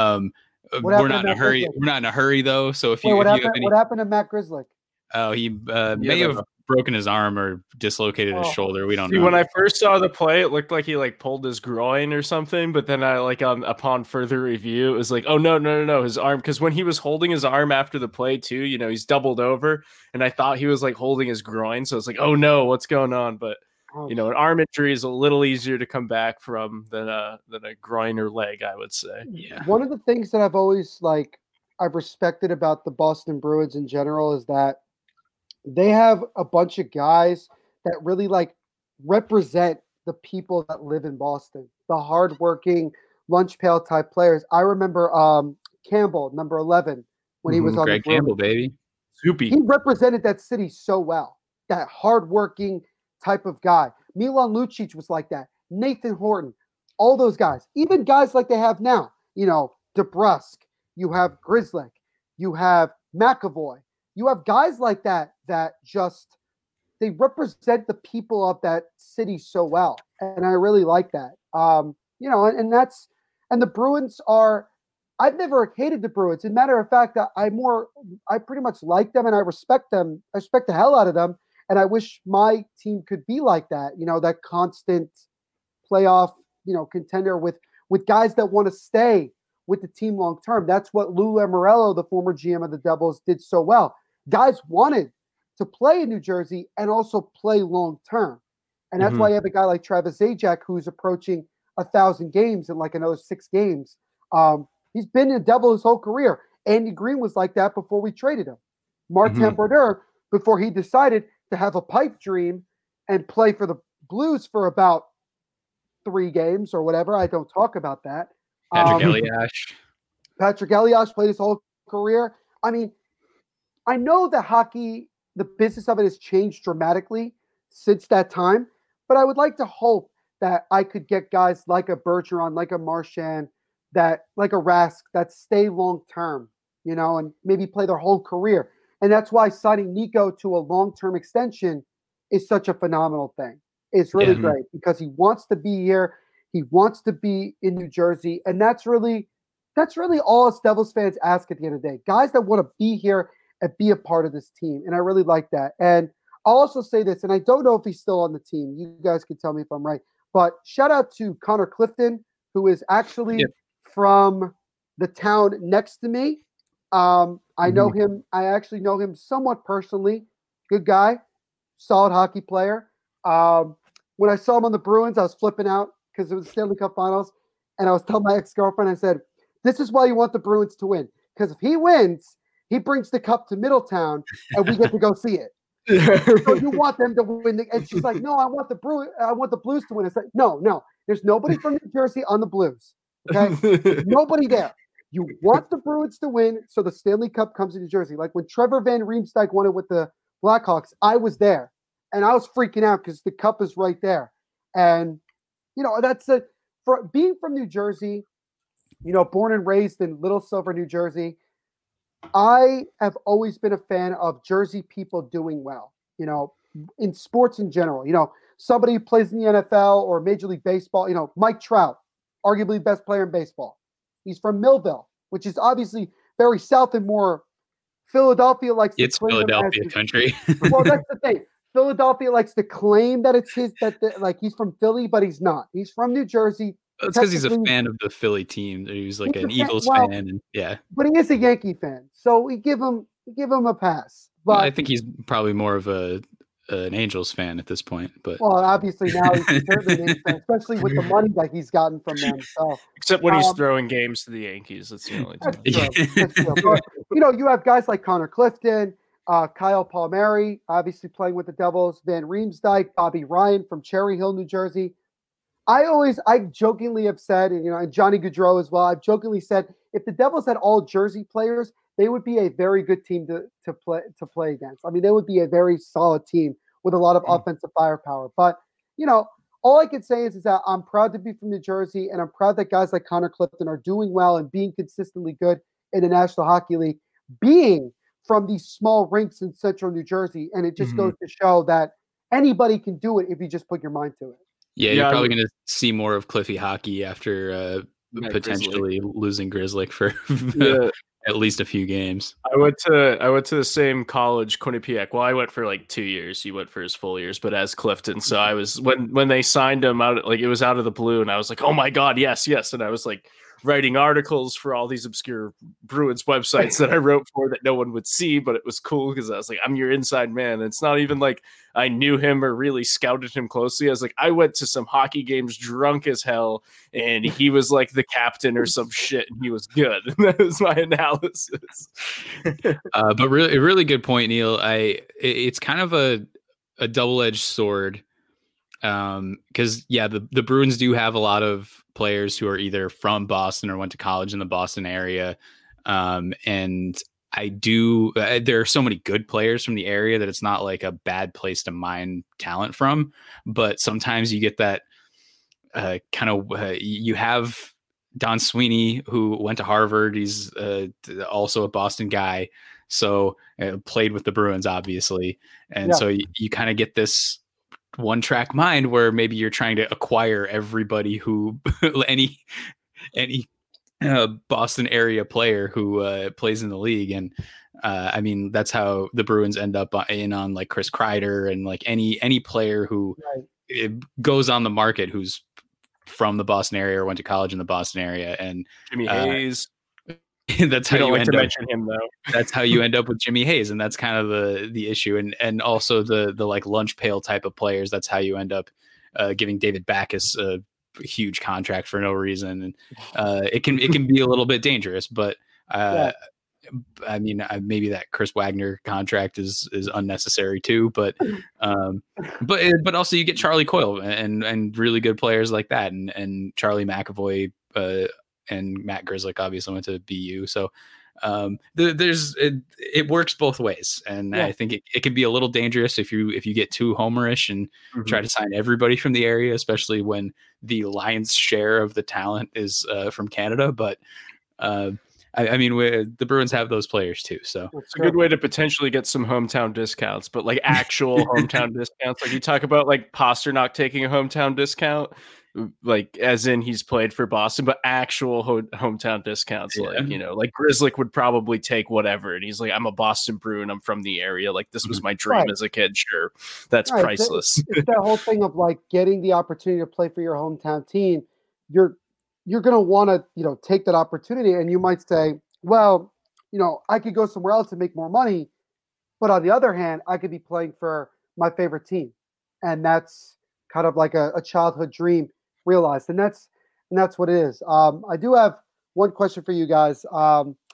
A: We're not in a hurry. We're not in a hurry though. So what
B: happened to Matt Grzelcyk?
A: Oh, he may have broken his arm or dislocated his shoulder. We don't know.
C: When I first saw the play, it looked like he pulled his groin or something. But then upon further review, it was like, oh no, his arm. Because when he was holding his arm after the play too, he's doubled over, and I thought he was holding his groin. So it's like, oh no, what's going on? But an arm injury is a little easier to come back from than a groin or leg, I would say.
A: Yeah.
B: One of the things that I've always I've respected about the Boston Bruins in general is that they have a bunch of guys that really represent the people that live in Boston, the hardworking lunch pail type players. I remember Campbell, number 11, when he was on
A: Greg
B: the Bruins.
A: Campbell, baby.
C: Soupy.
B: He represented that city so well, that hardworking type of guy. Milan Lucic was like that. Nathan Horton, all those guys, even guys like they have now, DeBrusk, you have Grzelcyk, you have McAvoy. You have guys like that just they represent the people of that city so well, and I really like that. And the Bruins are. I've never hated the Bruins. As a matter of fact, I pretty much like them and I respect them. I respect the hell out of them, and I wish my team could be like that. That constant playoff, contender with guys that want to stay with the team long term. That's what Lou Lamoriello, the former GM of the Devils, did so well. Guys wanted to play in New Jersey and also play long term. And that's why you have a guy like Travis Zajac who's approaching 1,000 games in another 6 games. He's been a Devil his whole career. Andy Green was like that before we traded him. Martin Brodeur, before he decided to have a pipe dream and play for the Blues for about 3 games or whatever. I don't talk about that.
A: Patrick
B: Elias played his whole career. I mean, I know that hockey, the business of it has changed dramatically since that time, but I would like to hope that I could get guys like a Bergeron, like a Marchand, like a Rask, that stay long-term, and maybe play their whole career. And that's why signing Nico to a long-term extension is such a phenomenal thing. It's really great because he wants to be here. He wants to be in New Jersey. And that's really all us Devils fans ask at the end of the day. Guys that want to be here and be a part of this team. And I really like that. And I'll also say this, and I don't know if he's still on the team. You guys can tell me if I'm right. But shout out to Connor Clifton, who is actually from the town next to me. I know him. I actually know him somewhat personally. Good guy, solid hockey player. When I saw him on the Bruins, I was flipping out because it was the Stanley Cup Finals. And I was telling my ex-girlfriend, I said, this is why you want the Bruins to win. because if he wins, he brings the cup to Middletown, and we get to go see it. So you want them to win, and she's like, "No, I want the Blues to win." It's like, no, there's nobody from New Jersey on the Blues. Okay, there's nobody there. You want the Bruins to win, so the Stanley Cup comes to New Jersey. Like when Trevor Van Riemsdyk won it with the Blackhawks, I was there, and I was freaking out because the cup is right there. And that's it. For being from New Jersey, born and raised in Little Silver, New Jersey, I have always been a fan of Jersey people doing well. In sports in general. Somebody who plays in the NFL or Major League Baseball. Mike Trout, arguably best player in baseball. He's from Millville, which is obviously very south and more. Philadelphia likes to
A: It's Philadelphia country.
B: Well, that's the thing. Philadelphia likes to claim that it's his, like he's from Philly, but he's not. He's from New Jersey.
A: It's because he's a fan of the Philly team. He's like an Eagles fan, and yeah.
B: But he is a Yankee fan, so we give him a pass. But
A: I think he's probably more of an Angels fan at this point. But
B: obviously now he's certainly an Angels fan, especially with the money that he's gotten from them. So
C: except when he's throwing games to the Yankees, that's the only time.
B: That's true. But, you have guys like Connor Clifton, Kyle Palmieri, obviously playing with the Devils, Van Riemsdyk, Bobby Ryan from Cherry Hill, New Jersey. I jokingly have said, and Johnny Gaudreau as well, I've jokingly said, if the Devils had all Jersey players, they would be a very good team to play against. I mean, they would be a very solid team with a lot of offensive firepower. But, all I can say is that I'm proud to be from New Jersey, and I'm proud that guys like Connor Clifton are doing well and being consistently good in the National Hockey League, being from these small rinks in central New Jersey. And it just goes to show that anybody can do it if you just put your mind to it.
A: Yeah, you're probably going to see more of Cliffy hockey after potentially losing Grizzly for at least a few games.
C: I went to the same college, Quinnipiac. Well, I went for like 2 years. He went for his full years, but as Clifton. So I was when they signed him out, like it was out of the blue, and I was like, oh my god, yes. And I was like writing articles for all these obscure Bruins websites that I wrote for that no one would see, but it was cool because I was like, I'm your inside man. And it's not even like I knew him or really scouted him closely. I was like, I went to some hockey games drunk as hell, and he was like the captain or some shit, and he was good. And that was my analysis.
A: But really, really good point, Neil. It's kind of a double-edged sword. Because the Bruins do have a lot of players who are either from Boston or went to college in the Boston area. And there are so many good players from the area that it's not like a bad place to mine talent from, but sometimes you get that you have Don Sweeney, who went to Harvard. He's also a Boston guy. So played with the Bruins, obviously. And so you kind of get this one track mind where maybe you're trying to acquire everybody who any Boston area player who plays in the league. And I mean, that's how the Bruins end up in on like Chris Kreider and like any player who goes on the market who's from the Boston area or went to college in the Boston area. And
C: Jimmy Hayes.
A: That's how you end up.
C: Him, though.
A: That's how you end up with Jimmy Hayes, and that's kind of the issue, and also the like lunch pail type of players. That's how you end up giving David Backes a huge contract for no reason, and it can be a little bit dangerous. But I mean, maybe that Chris Wagner contract is unnecessary too. But also you get Charlie Coyle and really good players like that, and Charlie McAvoy. And Matt Grzelcyk obviously went to BU. So it works both ways. And I think it can be a little dangerous if you get too homerish and try to sign everybody from the area, especially when the lion's share of the talent is from Canada. But I mean, the Bruins have those players too. So
C: it's a good way to potentially get some hometown discounts, but like actual hometown discounts. Like you talk about like Pasternak taking a hometown discount. Like as in he's played for Boston, but actual hometown discounts. Like, like Grzelcyk would probably take whatever. And he's like, I'm a Boston Bruin. I'm from the area. Like this was my dream as a kid. Sure. That's priceless.
B: It's that whole thing of like getting the opportunity to play for your hometown team. You're going to want to, take that opportunity. And you might say, well, I could go somewhere else and make more money. But on the other hand, I could be playing for my favorite team. And that's kind of like a childhood dream realized, and that's what it is. I do have one question for you guys.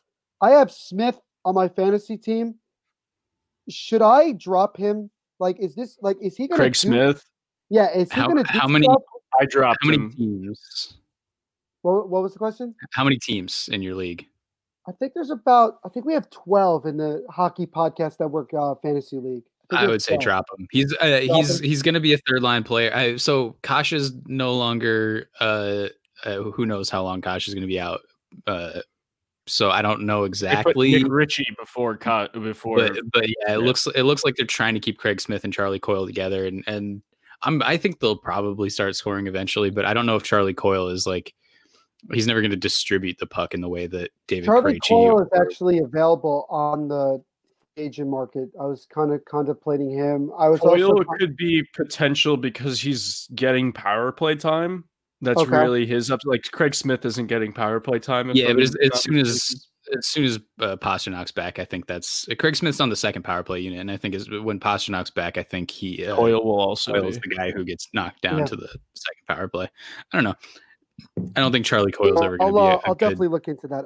B: I have Smith on my fantasy team. Should I drop him? Like, is he going to
C: Craig Smith?
B: Yeah, is he going to do
A: how many?
B: stuff?
C: I dropped
A: How many
C: him.
A: teams?
B: What was the question?
A: How many teams in your league?
B: I think we have 12 in the Hockey Podcast Network fantasy league.
A: I would say drop him. He's going to be a third line player. So Kasha's no longer. Who knows how long Kasha's going to be out? So I don't know exactly.
C: Nick Ritchie before.
A: But yeah, it looks like they're trying to keep Craig Smith and Charlie Coyle together, and I think they'll probably start scoring eventually. But I don't know if Charlie Coyle is like. He's never going to distribute the puck in the way that David
B: Charlie
A: Krejci
B: Coyle is actually available on the agent market. I was kind of contemplating him.
C: Coyle could be potential because he's getting power play time. That's really his up. Like Craig Smith isn't getting power play time.
A: Yeah, but as soon as Pasternak's back, I think that's Craig Smith's on the second power play unit, and I think when Pasternak's back, I think
C: Coyle will also
A: Coyle's the guy who gets knocked down to the second power play. I don't know. I don't think Charlie Coyle's ever going to be.
B: I'll definitely look into that.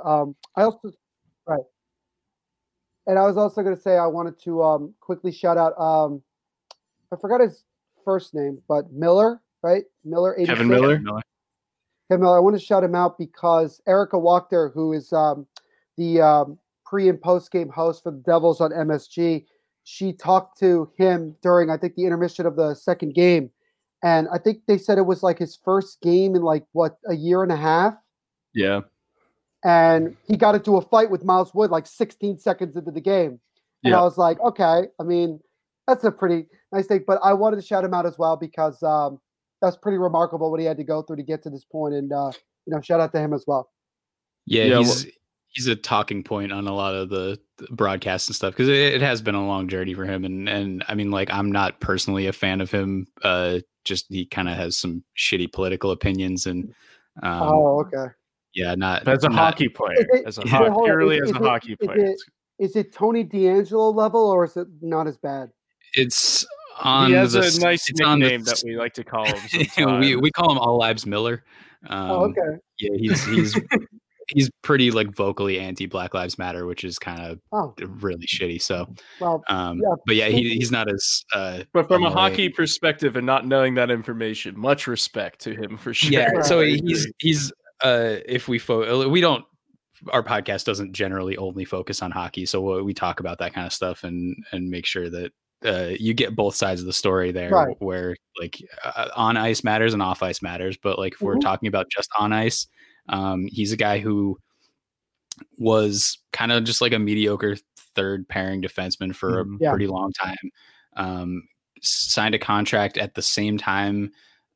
B: And I was also going to say I wanted to quickly shout out. I forgot his first name, but Miller, right? Miller, 86.
C: Kevin Miller.
B: Kevin Miller. I want to shout him out because Erica Wachter, who is the pre and post game host for the Devils on MSG, she talked to him during I think the intermission of the second game. And I think they said it was like his first game in a year and a half.
C: Yeah.
B: And he got into a fight with Miles Wood 16 seconds into the game. And I was like, okay, I mean, that's a pretty nice thing. But I wanted to shout him out as well because that's pretty remarkable what he had to go through to get to this point. And, shout out to him as well.
A: Yeah, he's a talking point on a lot of the broadcasts and stuff because it has been a long journey for him. And I mean, I'm not personally a fan of him. Just he kind of has some shitty political opinions and
B: okay.
A: Yeah, not
C: as a hockey player. As a hockey player.
B: Is it Tony D'Angelo level or is it not as bad?
A: It's on.
C: He has a nice nickname that we like to call him.
A: we call him All Lives Miller.
B: Okay.
A: Yeah, he's pretty vocally anti Black Lives Matter, which is kind of really shitty. So, but yeah, he's not as.
C: But from a hockey perspective and not knowing that information, much respect to him for sure.
A: Yeah, so he's if we don't. Our podcast doesn't generally only focus on hockey, so we talk about that kind of stuff and make sure that you get both sides of the story there, right. Where on ice matters and off ice matters. But if we're talking about just on ice, he's a guy who was kind of just a mediocre third pairing defenseman for a pretty long time. Signed a contract at the same time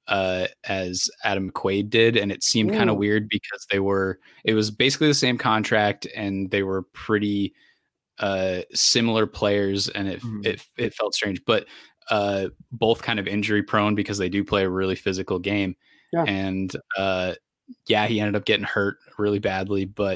A: as Adam McQuaid did, and it seemed kind of weird because it was basically the same contract and they were pretty similar players, and it felt strange, but both kind of injury prone because they do play a really physical game. And he ended up getting hurt really badly, but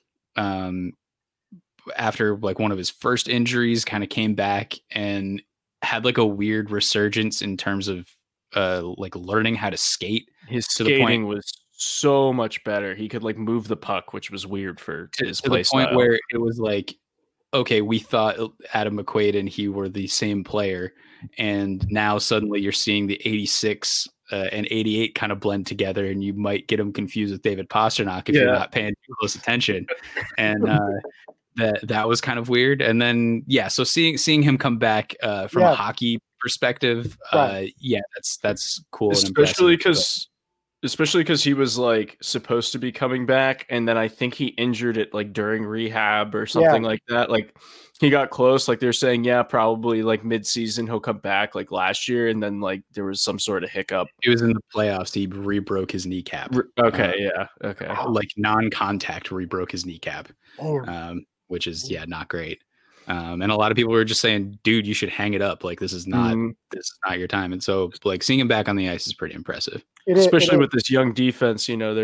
A: after one of his first injuries kind of came back and had a weird resurgence in terms of learning how to skate.
C: His skating was so much better. He could move the puck, which was weird for his play style. To the point
A: where it was okay, we thought Adam McQuaid and he were the same player, and now suddenly you're seeing the 86 and 88 kind of blend together, and you might get them confused with David Pastrnak if you're not paying too close attention. And that was kind of weird. And then so seeing him come back from a hockey perspective, that's cool.
C: Especially because he was supposed to be coming back, and then I think he injured it during rehab or something like that. He got close. They're saying, probably mid-season he'll come back last year, and then there was some sort of hiccup.
A: It was in the playoffs. He rebroke his kneecap.
C: Okay.
A: Non-contact rebroke his kneecap, which is not great. And a lot of people were just saying, dude, you should hang it up. This is not your time. And so seeing him back on the ice is pretty impressive.
C: Especially with this young defense, they're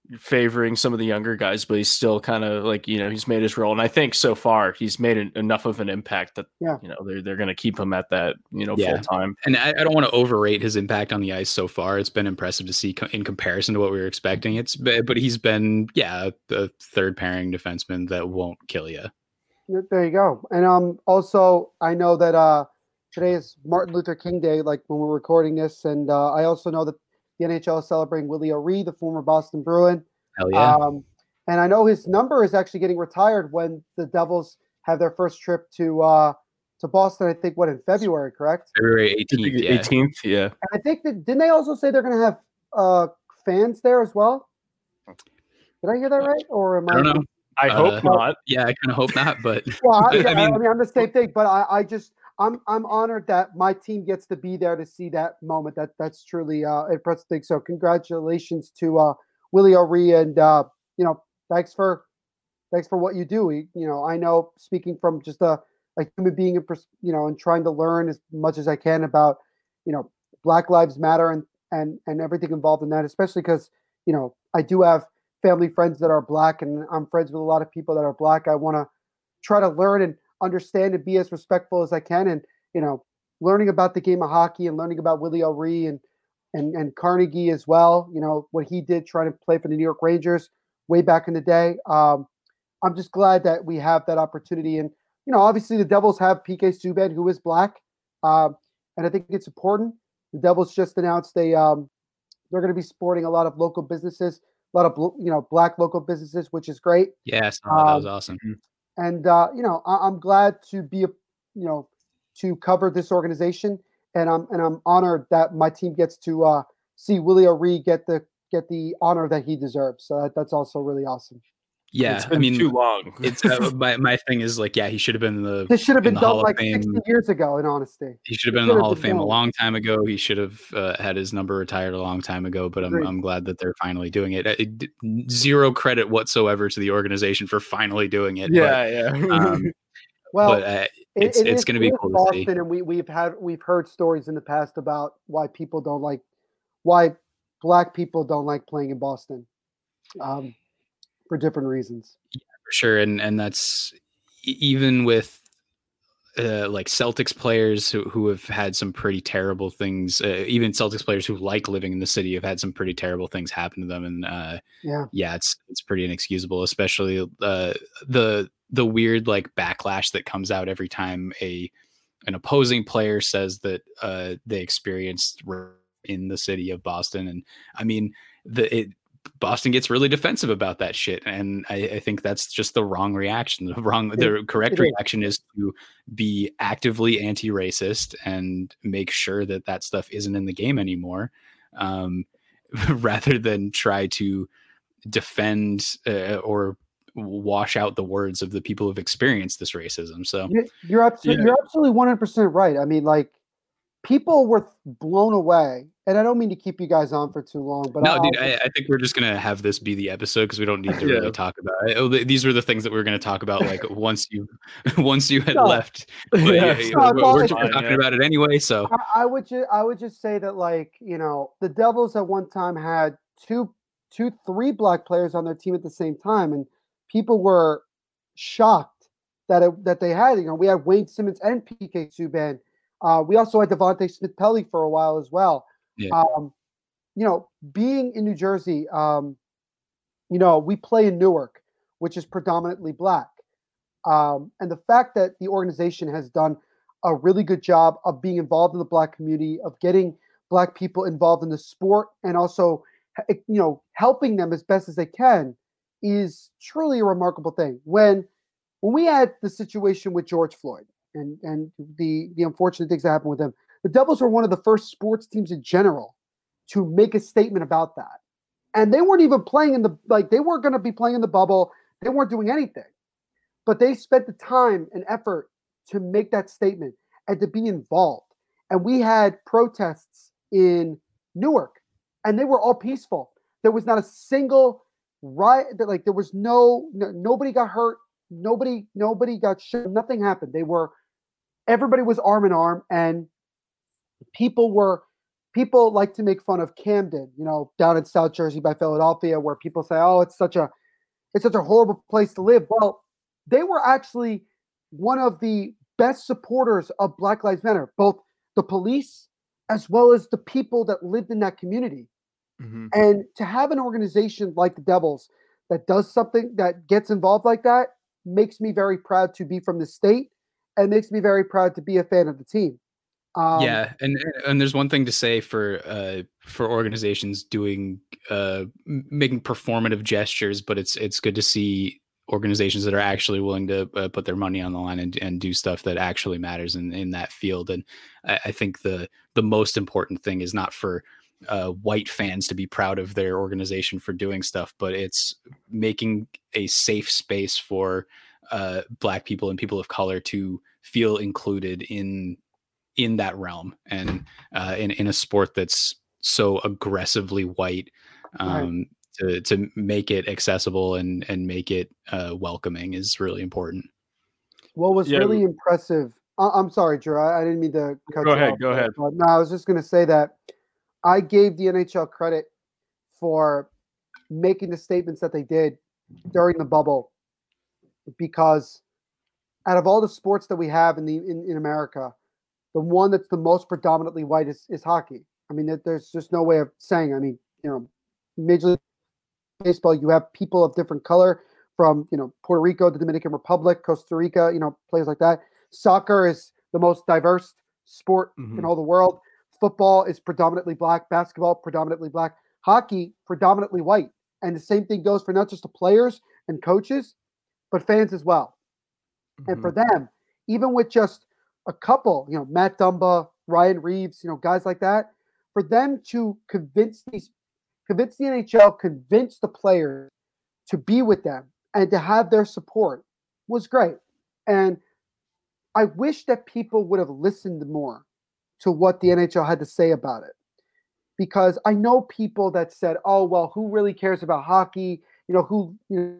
C: favoring some of the younger guys, but he's still kind of like, he's made his role. And I think so far he's made enough of an impact that, they're going to keep him at that, full time.
A: And I don't want to overrate his impact on the ice so far. It's been impressive to see in comparison to what we were expecting. But he's been, the third pairing defenseman that won't kill you.
B: There you go. And also, I know that today is Martin Luther King Day, like when we're recording this. And I also know that the NHL is celebrating Willie O'Ree, the former Boston Bruin.
A: Hell yeah.
B: And I know his number is actually getting retired when the Devils have their first trip to Boston, I think, in February, correct?
A: February 18th.
C: 18th, yeah.
B: And I think didn't they also say they're going to have fans there as well? Did I hear that right? Or am
A: I don't know.
C: I hope not.
A: Yeah, I kind of hope not, but
B: well, I mean, I'm the same thing, but I'm honored that my team gets to be there to see that moment. That's truly an impressive thing. So congratulations to Willie O'Ree, and thanks for what you do. I know, speaking from just a human being, and trying to learn as much as I can about Black Lives Matter and everything involved in that, especially because I do have family friends that are Black, and I'm friends with a lot of people that are Black. I want to try to learn and understand and be as respectful as I can, and learning about the game of hockey and learning about Willie O'Ree and Carnegie as well. What he did trying to play for the New York Rangers way back in the day. I'm just glad that we have that opportunity, and obviously the Devils have PK Subban, who is Black, and I think it's important. The Devils just announced they're going to be supporting a lot of local businesses, a lot of Black local businesses, which is great.
A: Yes, that was awesome.
B: And I'm glad to be to cover this organization, and I'm honored that my team gets to see Willie O'Ree get the honor that he deserves. So that's also really awesome.
A: Yeah,
C: it's been too long.
A: It's my thing is like, he should have been
B: This should have been done like 60 years ago. In honesty,
A: he should have been in the Hall of Fame a long time ago. He should have had his number retired a long time ago. But I'm glad that they're finally doing it. Zero credit whatsoever to the organization for finally doing it.
B: Well,
A: but it's going to be cool to see.
B: And we've heard stories in the past about why Black people don't like playing in Boston. For different reasons.
A: Yeah, for sure. And that's even with like Celtics players who have had some pretty terrible things, even Celtics players who like living in the city have had some pretty terrible things happen to them. And it's pretty inexcusable, especially the weird like backlash that comes out every time an opposing player says that they experienced in the city of Boston. And I mean, Boston gets really defensive about that shit. And I think that's just the wrong reaction. The correct reaction is to be actively anti-racist and make sure that stuff isn't in the game anymore, rather than try to defend or wash out the words of the people who've experienced this racism. So
B: you're absolutely 100% right. I mean, like, people were blown away, and I don't mean to keep you guys on for too long, but
A: no, dude, I think we're just gonna have this be the episode because we don't need to really talk about it. These were the things that we were gonna talk about, like once you had left. We're talking about it anyway. So
B: I would just say that, like, the Devils at one time had three Black players on their team at the same time, and people were shocked that they had. We had Wayne Simmons and PK Subban. We also had Devontae Smith-Pelly for a while as well.
A: Yeah.
B: Being in New Jersey, we play in Newark, which is predominantly Black. And the fact that the organization has done a really good job of being involved in the Black community, of getting Black people involved in the sport, and also, helping them as best as they can, is truly a remarkable thing. When we had the situation with George Floyd, and the unfortunate things that happened with him, the Devils were one of the first sports teams in general to make a statement about that. And they weren't even playing they weren't going to be playing in the bubble. They weren't doing anything, but they spent the time and effort to make that statement and to be involved. And we had protests in Newark, and they were all peaceful. There was not a single riot. There was nobody got hurt. Nobody got shot. Nothing happened. Everybody was arm in arm, and people were people like to make fun of Camden, down in South Jersey by Philadelphia, where people say, "Oh, it's such a horrible place to live." Well, they were actually one of the best supporters of Black Lives Matter, both the police as well as the people that lived in that community.
C: Mm-hmm.
B: And to have an organization like the Devils that does something that gets involved like that makes me very proud to be from the state and makes me very proud to be a fan of the team.
A: Yeah, and there's one thing to say for organizations doing making performative gestures, but it's good to see organizations that are actually willing to put their money on the line and do stuff that actually matters in that field. And I think the most important thing is not for white fans to be proud of their organization for doing stuff, but it's making a safe space for Black people and people of color to feel included in that realm and in a sport that's so aggressively white,
B: Right.
A: to make it accessible and make it welcoming is really important.
B: What was really impressive, I'm sorry, Drew, I didn't mean to cut you off.
C: Go ahead.
B: No, I was just going to say that I gave the NHL credit for making the statements that they did during the bubble, because out of all the sports that we have in America, the one that's the most predominantly white is hockey. I mean, there's just no way of saying. I mean, Major League Baseball, you have people of different color from, Puerto Rico, the Dominican Republic, Costa Rica, players like that. Soccer is the most diverse sport in all the world. Football is predominantly Black. Basketball, predominantly Black. Hockey, predominantly white. And the same thing goes for not just the players and coaches, but fans as well. And for them, even with just a couple, Matt Dumba, Ryan Reeves, guys like that, for them to convince the NHL, convince the players to be with them and to have their support was great. And I wish that people would have listened more to what the NHL had to say about it. Because I know people that said, "Oh, well, who really cares about hockey? Who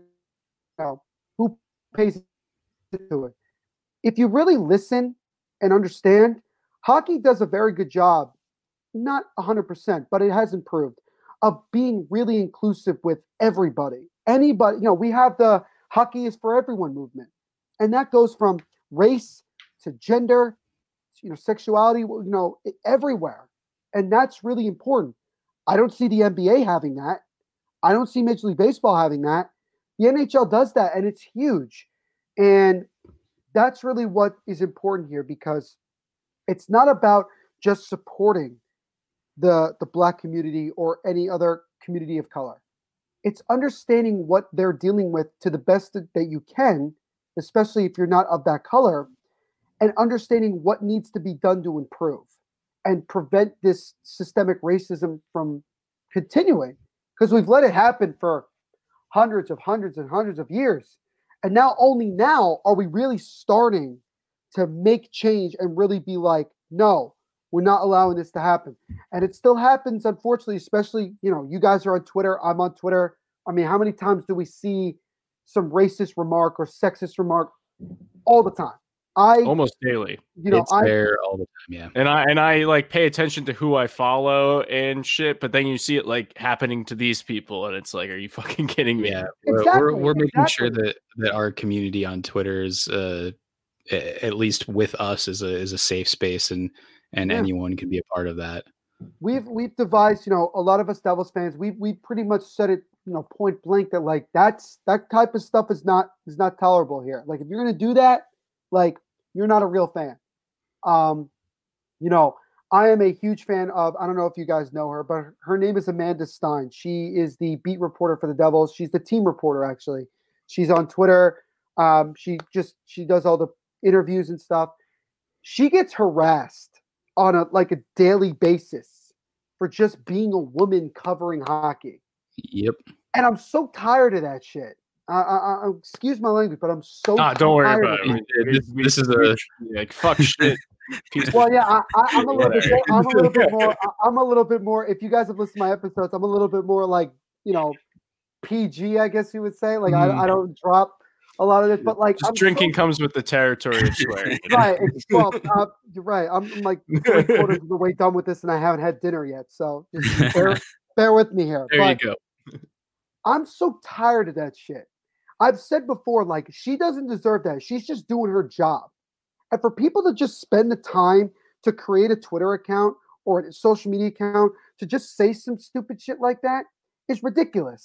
B: pays to it?" If you really listen and understand, hockey does a very good job, not 100%, but it has improved, of being really inclusive with everybody. Anybody, we have the Hockey is for Everyone movement. And that goes from race to gender, sexuality, everywhere. And that's really important. I don't see the NBA having that. I don't see Major League Baseball having that. The NHL does that, and it's huge. And that's really what is important here, because it's not about just supporting the Black community or any other community of color. It's understanding what they're dealing with to the best that you can, especially if you're not of that color, and understanding what needs to be done to improve and prevent this systemic racism from continuing, because we've let it happen for hundreds of years. And only now are we really starting to make change and really be like, no, we're not allowing this to happen. And it still happens, unfortunately, especially, you guys are on Twitter, I'm on Twitter. I mean, how many times do we see some racist remark or sexist remark all the time?
C: Almost daily.
A: It's there all the time, yeah.
C: And I like pay attention to who I follow and shit, but then you see it like happening to these people, and it's like, are you fucking kidding me?
A: Yeah,
B: exactly,
A: we're making sure that our community on Twitter is at least with us is a safe space, and anyone can be a part of that.
B: We've devised, a lot of us Devils fans, we pretty much said it, point blank, that like that type of stuff is not tolerable here. Like, if you're gonna do that, like, you're not a real fan. I am a huge fan of, I don't know if you guys know her, but her name is Amanda Stein. She is the beat reporter for the Devils. She's the team reporter, actually. She's on Twitter. She does all the interviews and stuff. She gets harassed on a daily basis for just being a woman covering hockey.
A: Yep.
B: And I'm so tired of that shit. Excuse my language, but I'm so
C: don't worry about it.
A: This is
C: like fuck shit.
B: Well, yeah, I'm a little bit more. If you guys have listened to my episodes, I'm a little bit more like, PG, I guess you would say. Like, I don't drop a lot of this, but like
C: just drinking comes with the territory of swearing.
B: Right. Well, you're right. I'm like 3/4 of the way done with this, and I haven't had dinner yet. So just bear with me here.
A: There
B: but
A: you go.
B: I'm so tired of that shit. I've said before, like, she doesn't deserve that. She's just doing her job. And for people to just spend the time to create a Twitter account or a social media account to just say some stupid shit like that is ridiculous.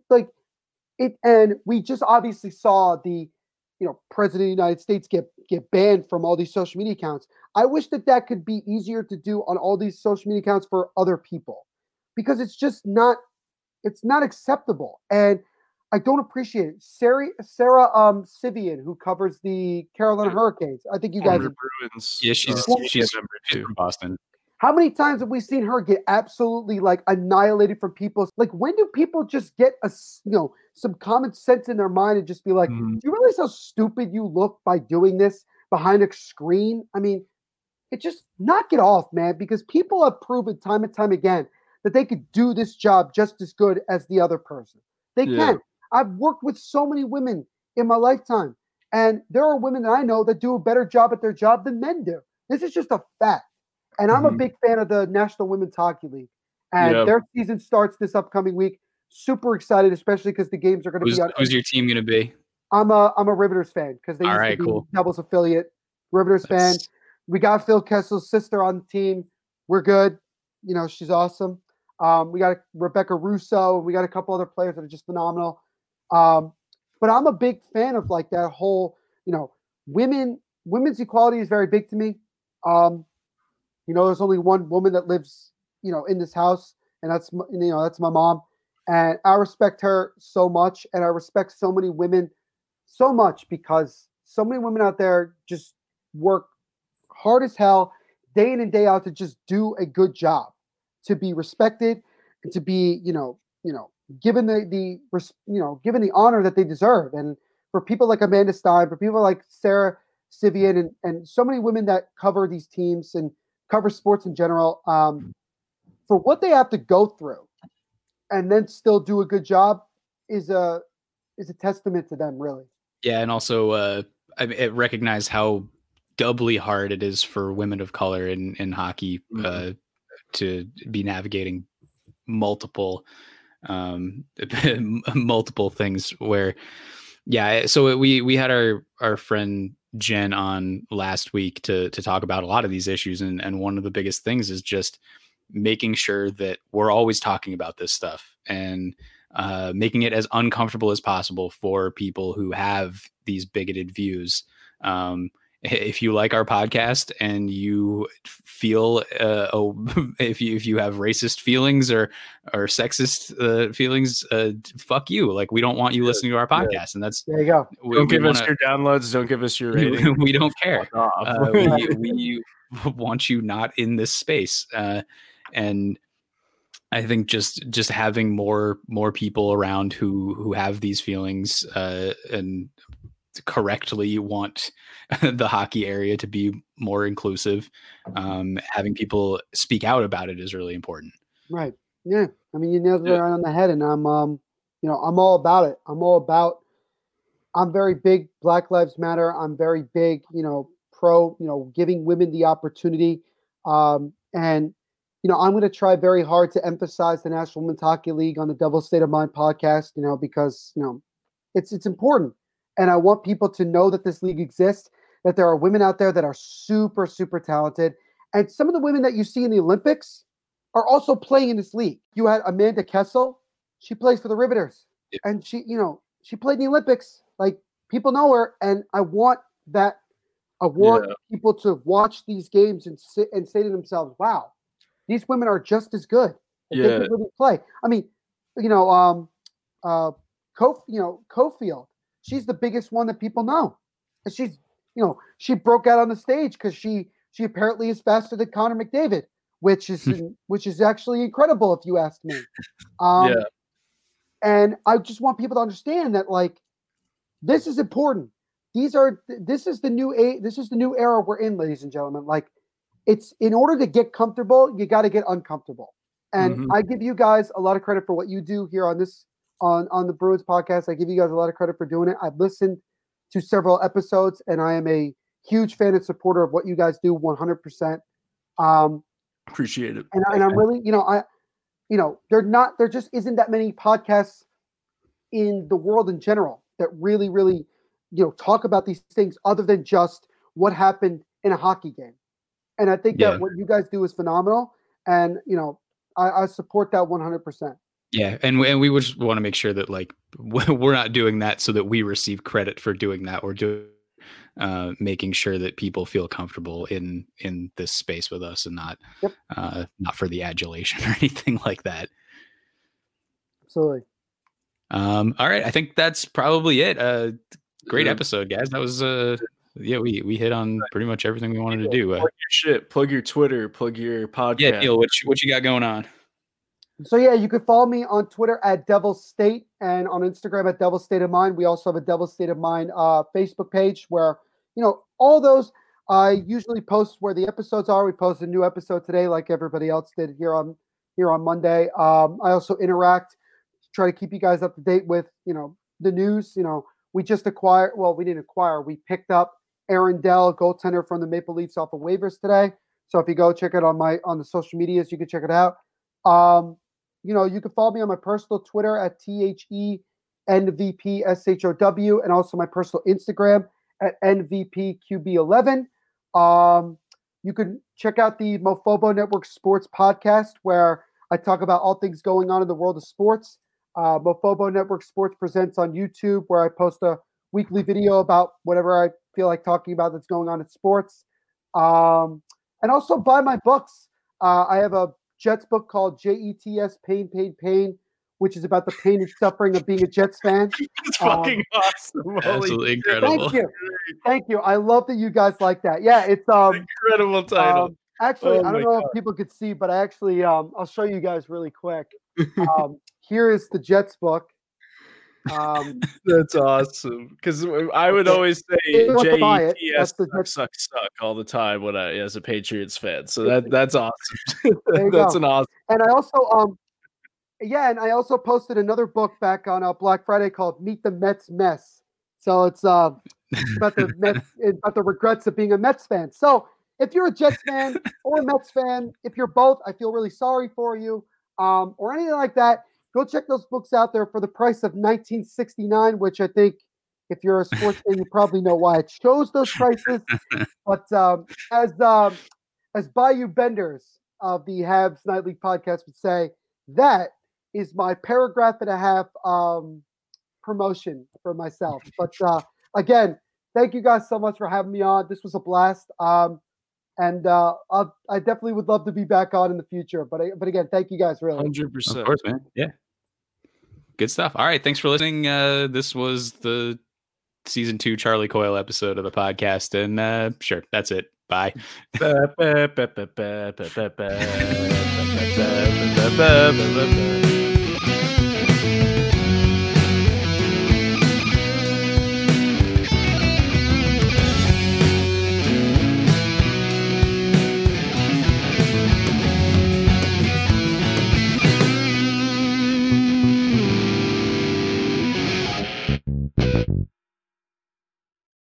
B: And we just obviously saw the, president of the United States get banned from all these social media accounts. I wish that could be easier to do on all these social media accounts for other people, because it's just not acceptable. And I don't appreciate it. Sarah Sivian, who covers the Carolina Hurricanes. I think you guys.
C: Bruins.
A: Yeah, she's a member too from Boston.
B: How many times have we seen her get absolutely like annihilated from people? Like, when do people just get some common sense in their mind and just be like, do you realize how stupid you look by doing this behind a screen? I mean, just knock it off, man, because people have proven time and time again that they could do this job just as good as the other person. They can. I've worked with so many women in my lifetime, and there are women that I know that do a better job at their job than men do. This is just a fact. And I'm a big fan of the National Women's Hockey League, and their season starts this upcoming week. Super excited, especially because the games are going to be on.
A: Who's your team going to be?
B: I'm a Riveters fan because they used to be Devils affiliate. Riveters fan. We got Phil Kessel's sister on the team. We're good. She's awesome. We got Rebecca Russo. We got a couple other players that are just phenomenal. But I'm a big fan of like that whole, women's equality is very big to me. There's only one woman that lives, in this house, and that's my mom. And I respect her so much, and I respect so many women so much, because so many women out there just work hard as hell, day in and day out, to just do a good job, to be respected, and to be, given given the honor that they deserve. And for people like Amanda Stein, for people like Sarah Sivian, and so many women that cover these teams and cover sports in general, for what they have to go through and then still do a good job is a testament to them, really.
A: Yeah, and also I recognize how doubly hard it is for women of color in hockey to be navigating multiple things where, so we had our friend Jen on last week to talk about a lot of these issues. And one of the biggest things is just making sure that we're always talking about this stuff and making it as uncomfortable as possible for people who have these bigoted views. If you like our podcast and you feel if you have racist feelings or sexist feelings, fuck you. Like, we don't want you listening to our podcast, and that's,
B: there you go.
C: Don't give us your downloads. Don't give us your rating.
A: We don't care. We want you not in this space. And I think just having more people around who have these feelings and correctly want the hockey area to be more inclusive, having people speak out about it is really important.
B: Right. Yeah. I mean, you nailed it right on the head, and I'm I'm all about it. I'm very big Black Lives Matter. I'm very big, pro, giving women the opportunity. And I'm going to try very hard to emphasize the National Women's Hockey League on the Devil's State of Mind podcast, because, it's important. And I want people to know that this league exists, that there are women out there that are super, super talented. And some of the women that you see in the Olympics are also playing in this league. You had Amanda Kessel. She plays for the Riveters.
A: Yep.
B: And she played in the Olympics. Like, people know her. And I want people to watch these games and say to themselves, wow, these women are just as good. They can really play. I mean, Cofield. She's the biggest one that people know. And she's, she broke out on the stage because she apparently is faster than Connor McDavid, which is actually incredible if you ask me. And I just want people to understand that, like, this is important. This is the new era we're in, ladies and gentlemen. Like, it's, in order to get comfortable, you got to get uncomfortable. And I give you guys a lot of credit for what you do here on this. On the Bruins podcast. I give you guys a lot of credit for doing it. I've listened to several episodes, and I am a huge fan and supporter of what you guys do 100%.
C: Appreciate it.
B: And I'm really, there just isn't that many podcasts in the world in general that really, really, talk about these things other than just what happened in a hockey game. And I think that what you guys do is phenomenal. And, I support that 100%.
A: Yeah. And we would just want to make sure that like, we're not doing that so that we receive credit for doing that. We're doing making sure that people feel comfortable in this space with us and not for the adulation or anything like that.
B: Absolutely.
A: All right. I think that's probably it. Great episode, guys. That was we hit on pretty much everything we wanted to do.
C: Plug your shit, plug your Twitter, plug your podcast.
A: Yeah, Neil, what you got going on?
B: So yeah, you can follow me on Twitter at Devil State and on Instagram at Devil State of Mind. We also have a Devil State of Mind Facebook page where, all those I usually post where the episodes are. We posted a new episode today, like everybody else did here on Monday. I also interact, try to keep you guys up to date with, the news. We just acquired, well, we didn't acquire, we picked up Aaron Dell, goaltender from the Maple Leafs off of waivers today. So if you go check it on the social medias, you can check it out. You can follow me on my personal Twitter at THENVPSHOW and also my personal Instagram at NVPQB11. You can check out the Mofobo Network Sports Podcast where I talk about all things going on in the world of sports. Mofobo Network Sports presents on YouTube where I post a weekly video about whatever I feel like talking about that's going on in sports. And also buy my books. I have a Jets book called JETS Pain, Pain, Pain, which is about the pain and suffering of being a Jets fan.
C: It's fucking awesome.
A: Absolutely incredible.
B: Thank you. I love that you guys like that. Yeah, it's
C: incredible title.
B: Actually, I don't know if people could see, but I actually I'll show you guys really quick. Here is the Jets book.
C: That's awesome because I would always say JETS suck all the time when I as a Patriots fan. So that's awesome. That's an awesome.
B: And I also I also posted another book back on Black Friday called Meet the Mets Mess. So it's about the Mets, about the regrets of being a Mets fan. So if you're a Jets fan or a Mets fan, if you're both, I feel really sorry for you, or anything like that. Go check those books out there for the price of $19.69, which I think if you're a sports fan, you probably know why I chose those prices. But as Bayou Benders of the Habs Nightly podcast would say, that is my paragraph and a half promotion for myself. But again, thank you guys so much for having me on. This was a blast. And I definitely would love to be back on in the future. But again, thank you guys, really.
C: 100%.
A: Of course, man. Yeah. Good stuff. All right. Thanks for listening. This was the season 2 Charlie Coyle episode of the podcast. And sure, that's it. Bye.